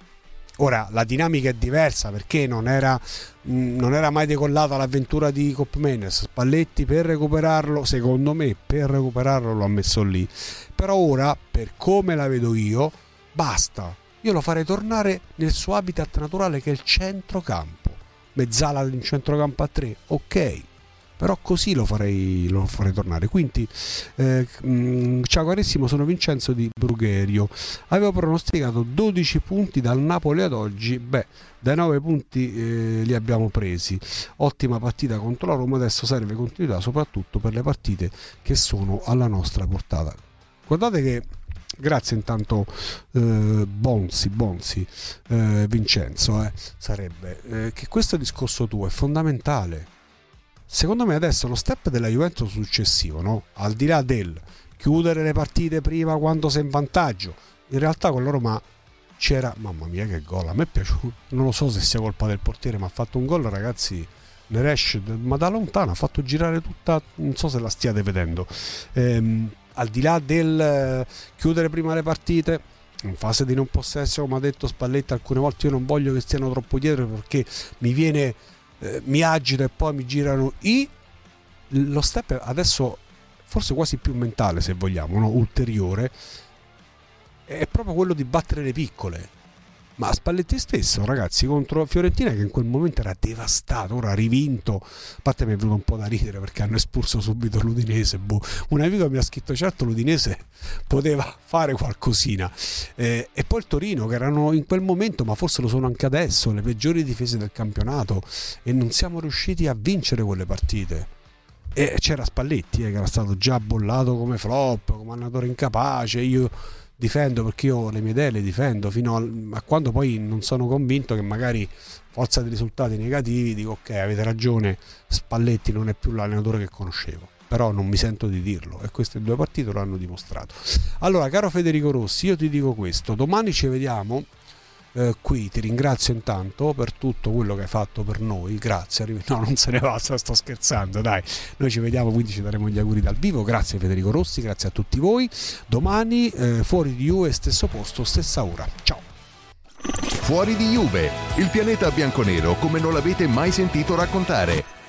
Ora la dinamica è diversa, perché non era, mh, non era mai decollata l'avventura di Koopmeiners. Spalletti per recuperarlo, secondo me per recuperarlo lo ha messo lì, però ora per come la vedo io basta. Io lo farei tornare nel suo habitat naturale, che è il centrocampo. Mezzala in centrocampo a tre, ok, però così lo farei, lo farei tornare. Quindi eh, mh, ciao carissimo, sono Vincenzo di Brugherio. Avevo pronosticato dodici punti dal Napoli ad oggi. Beh, dai nove punti eh, li abbiamo presi. Ottima partita contro la Roma, adesso serve continuità soprattutto per le partite che sono alla nostra portata. Guardate che grazie intanto eh, Bonzi, Bonzi eh, Vincenzo eh, sarebbe eh, che questo discorso tuo è fondamentale. Secondo me adesso lo step della Juventus successivo, no? Al di là del chiudere le partite prima quando sei in vantaggio, in realtà con la Roma c'era, mamma mia che gol, a me è piaciuto, non lo so se sia colpa del portiere, ma ha fatto un gol ragazzi, Neres, ma da lontano ha fatto girare tutta, non so se la stiate vedendo, ehm, al di là del chiudere prima le partite in fase di non possesso, come ha detto Spalletti alcune volte, io non voglio che stiano troppo dietro perché mi viene eh, mi agito e poi mi girano i lo step adesso forse quasi più mentale, se vogliamo, no? Ulteriore, è proprio quello di battere le piccole. Ma Spalletti stesso, ragazzi, contro Fiorentina, che in quel momento era devastato, ora ha rivinto, a parte mi è venuto un po' da ridere perché hanno espulso subito l'Udinese, boh. Un amico mi ha scritto certo l'Udinese poteva fare qualcosina, eh, e poi il Torino, che erano in quel momento, ma forse lo sono anche adesso, le peggiori difese del campionato, e non siamo riusciti a vincere quelle partite. E c'era Spalletti, eh, che era stato già bollato come flop, come allenatore incapace. Io difendo perché io le mie idee le difendo fino a quando poi non sono convinto che magari forza dei risultati negativi dico ok, avete ragione, Spalletti non è più l'allenatore che conoscevo, però non mi sento di dirlo e queste due partite lo hanno dimostrato. Allora, caro Federico Rossi, io ti dico questo: domani ci vediamo eh, qui, ti ringrazio intanto per tutto quello che hai fatto per noi, grazie. No, non se ne va, sto scherzando, dai, noi ci vediamo, quindi ci daremo gli auguri dal vivo. Grazie Federico Rossi, grazie a tutti voi. Domani eh, fuori di Juve, stesso posto, stessa ora, ciao. Fuori di Juve, il pianeta bianconero come non l'avete mai sentito raccontare.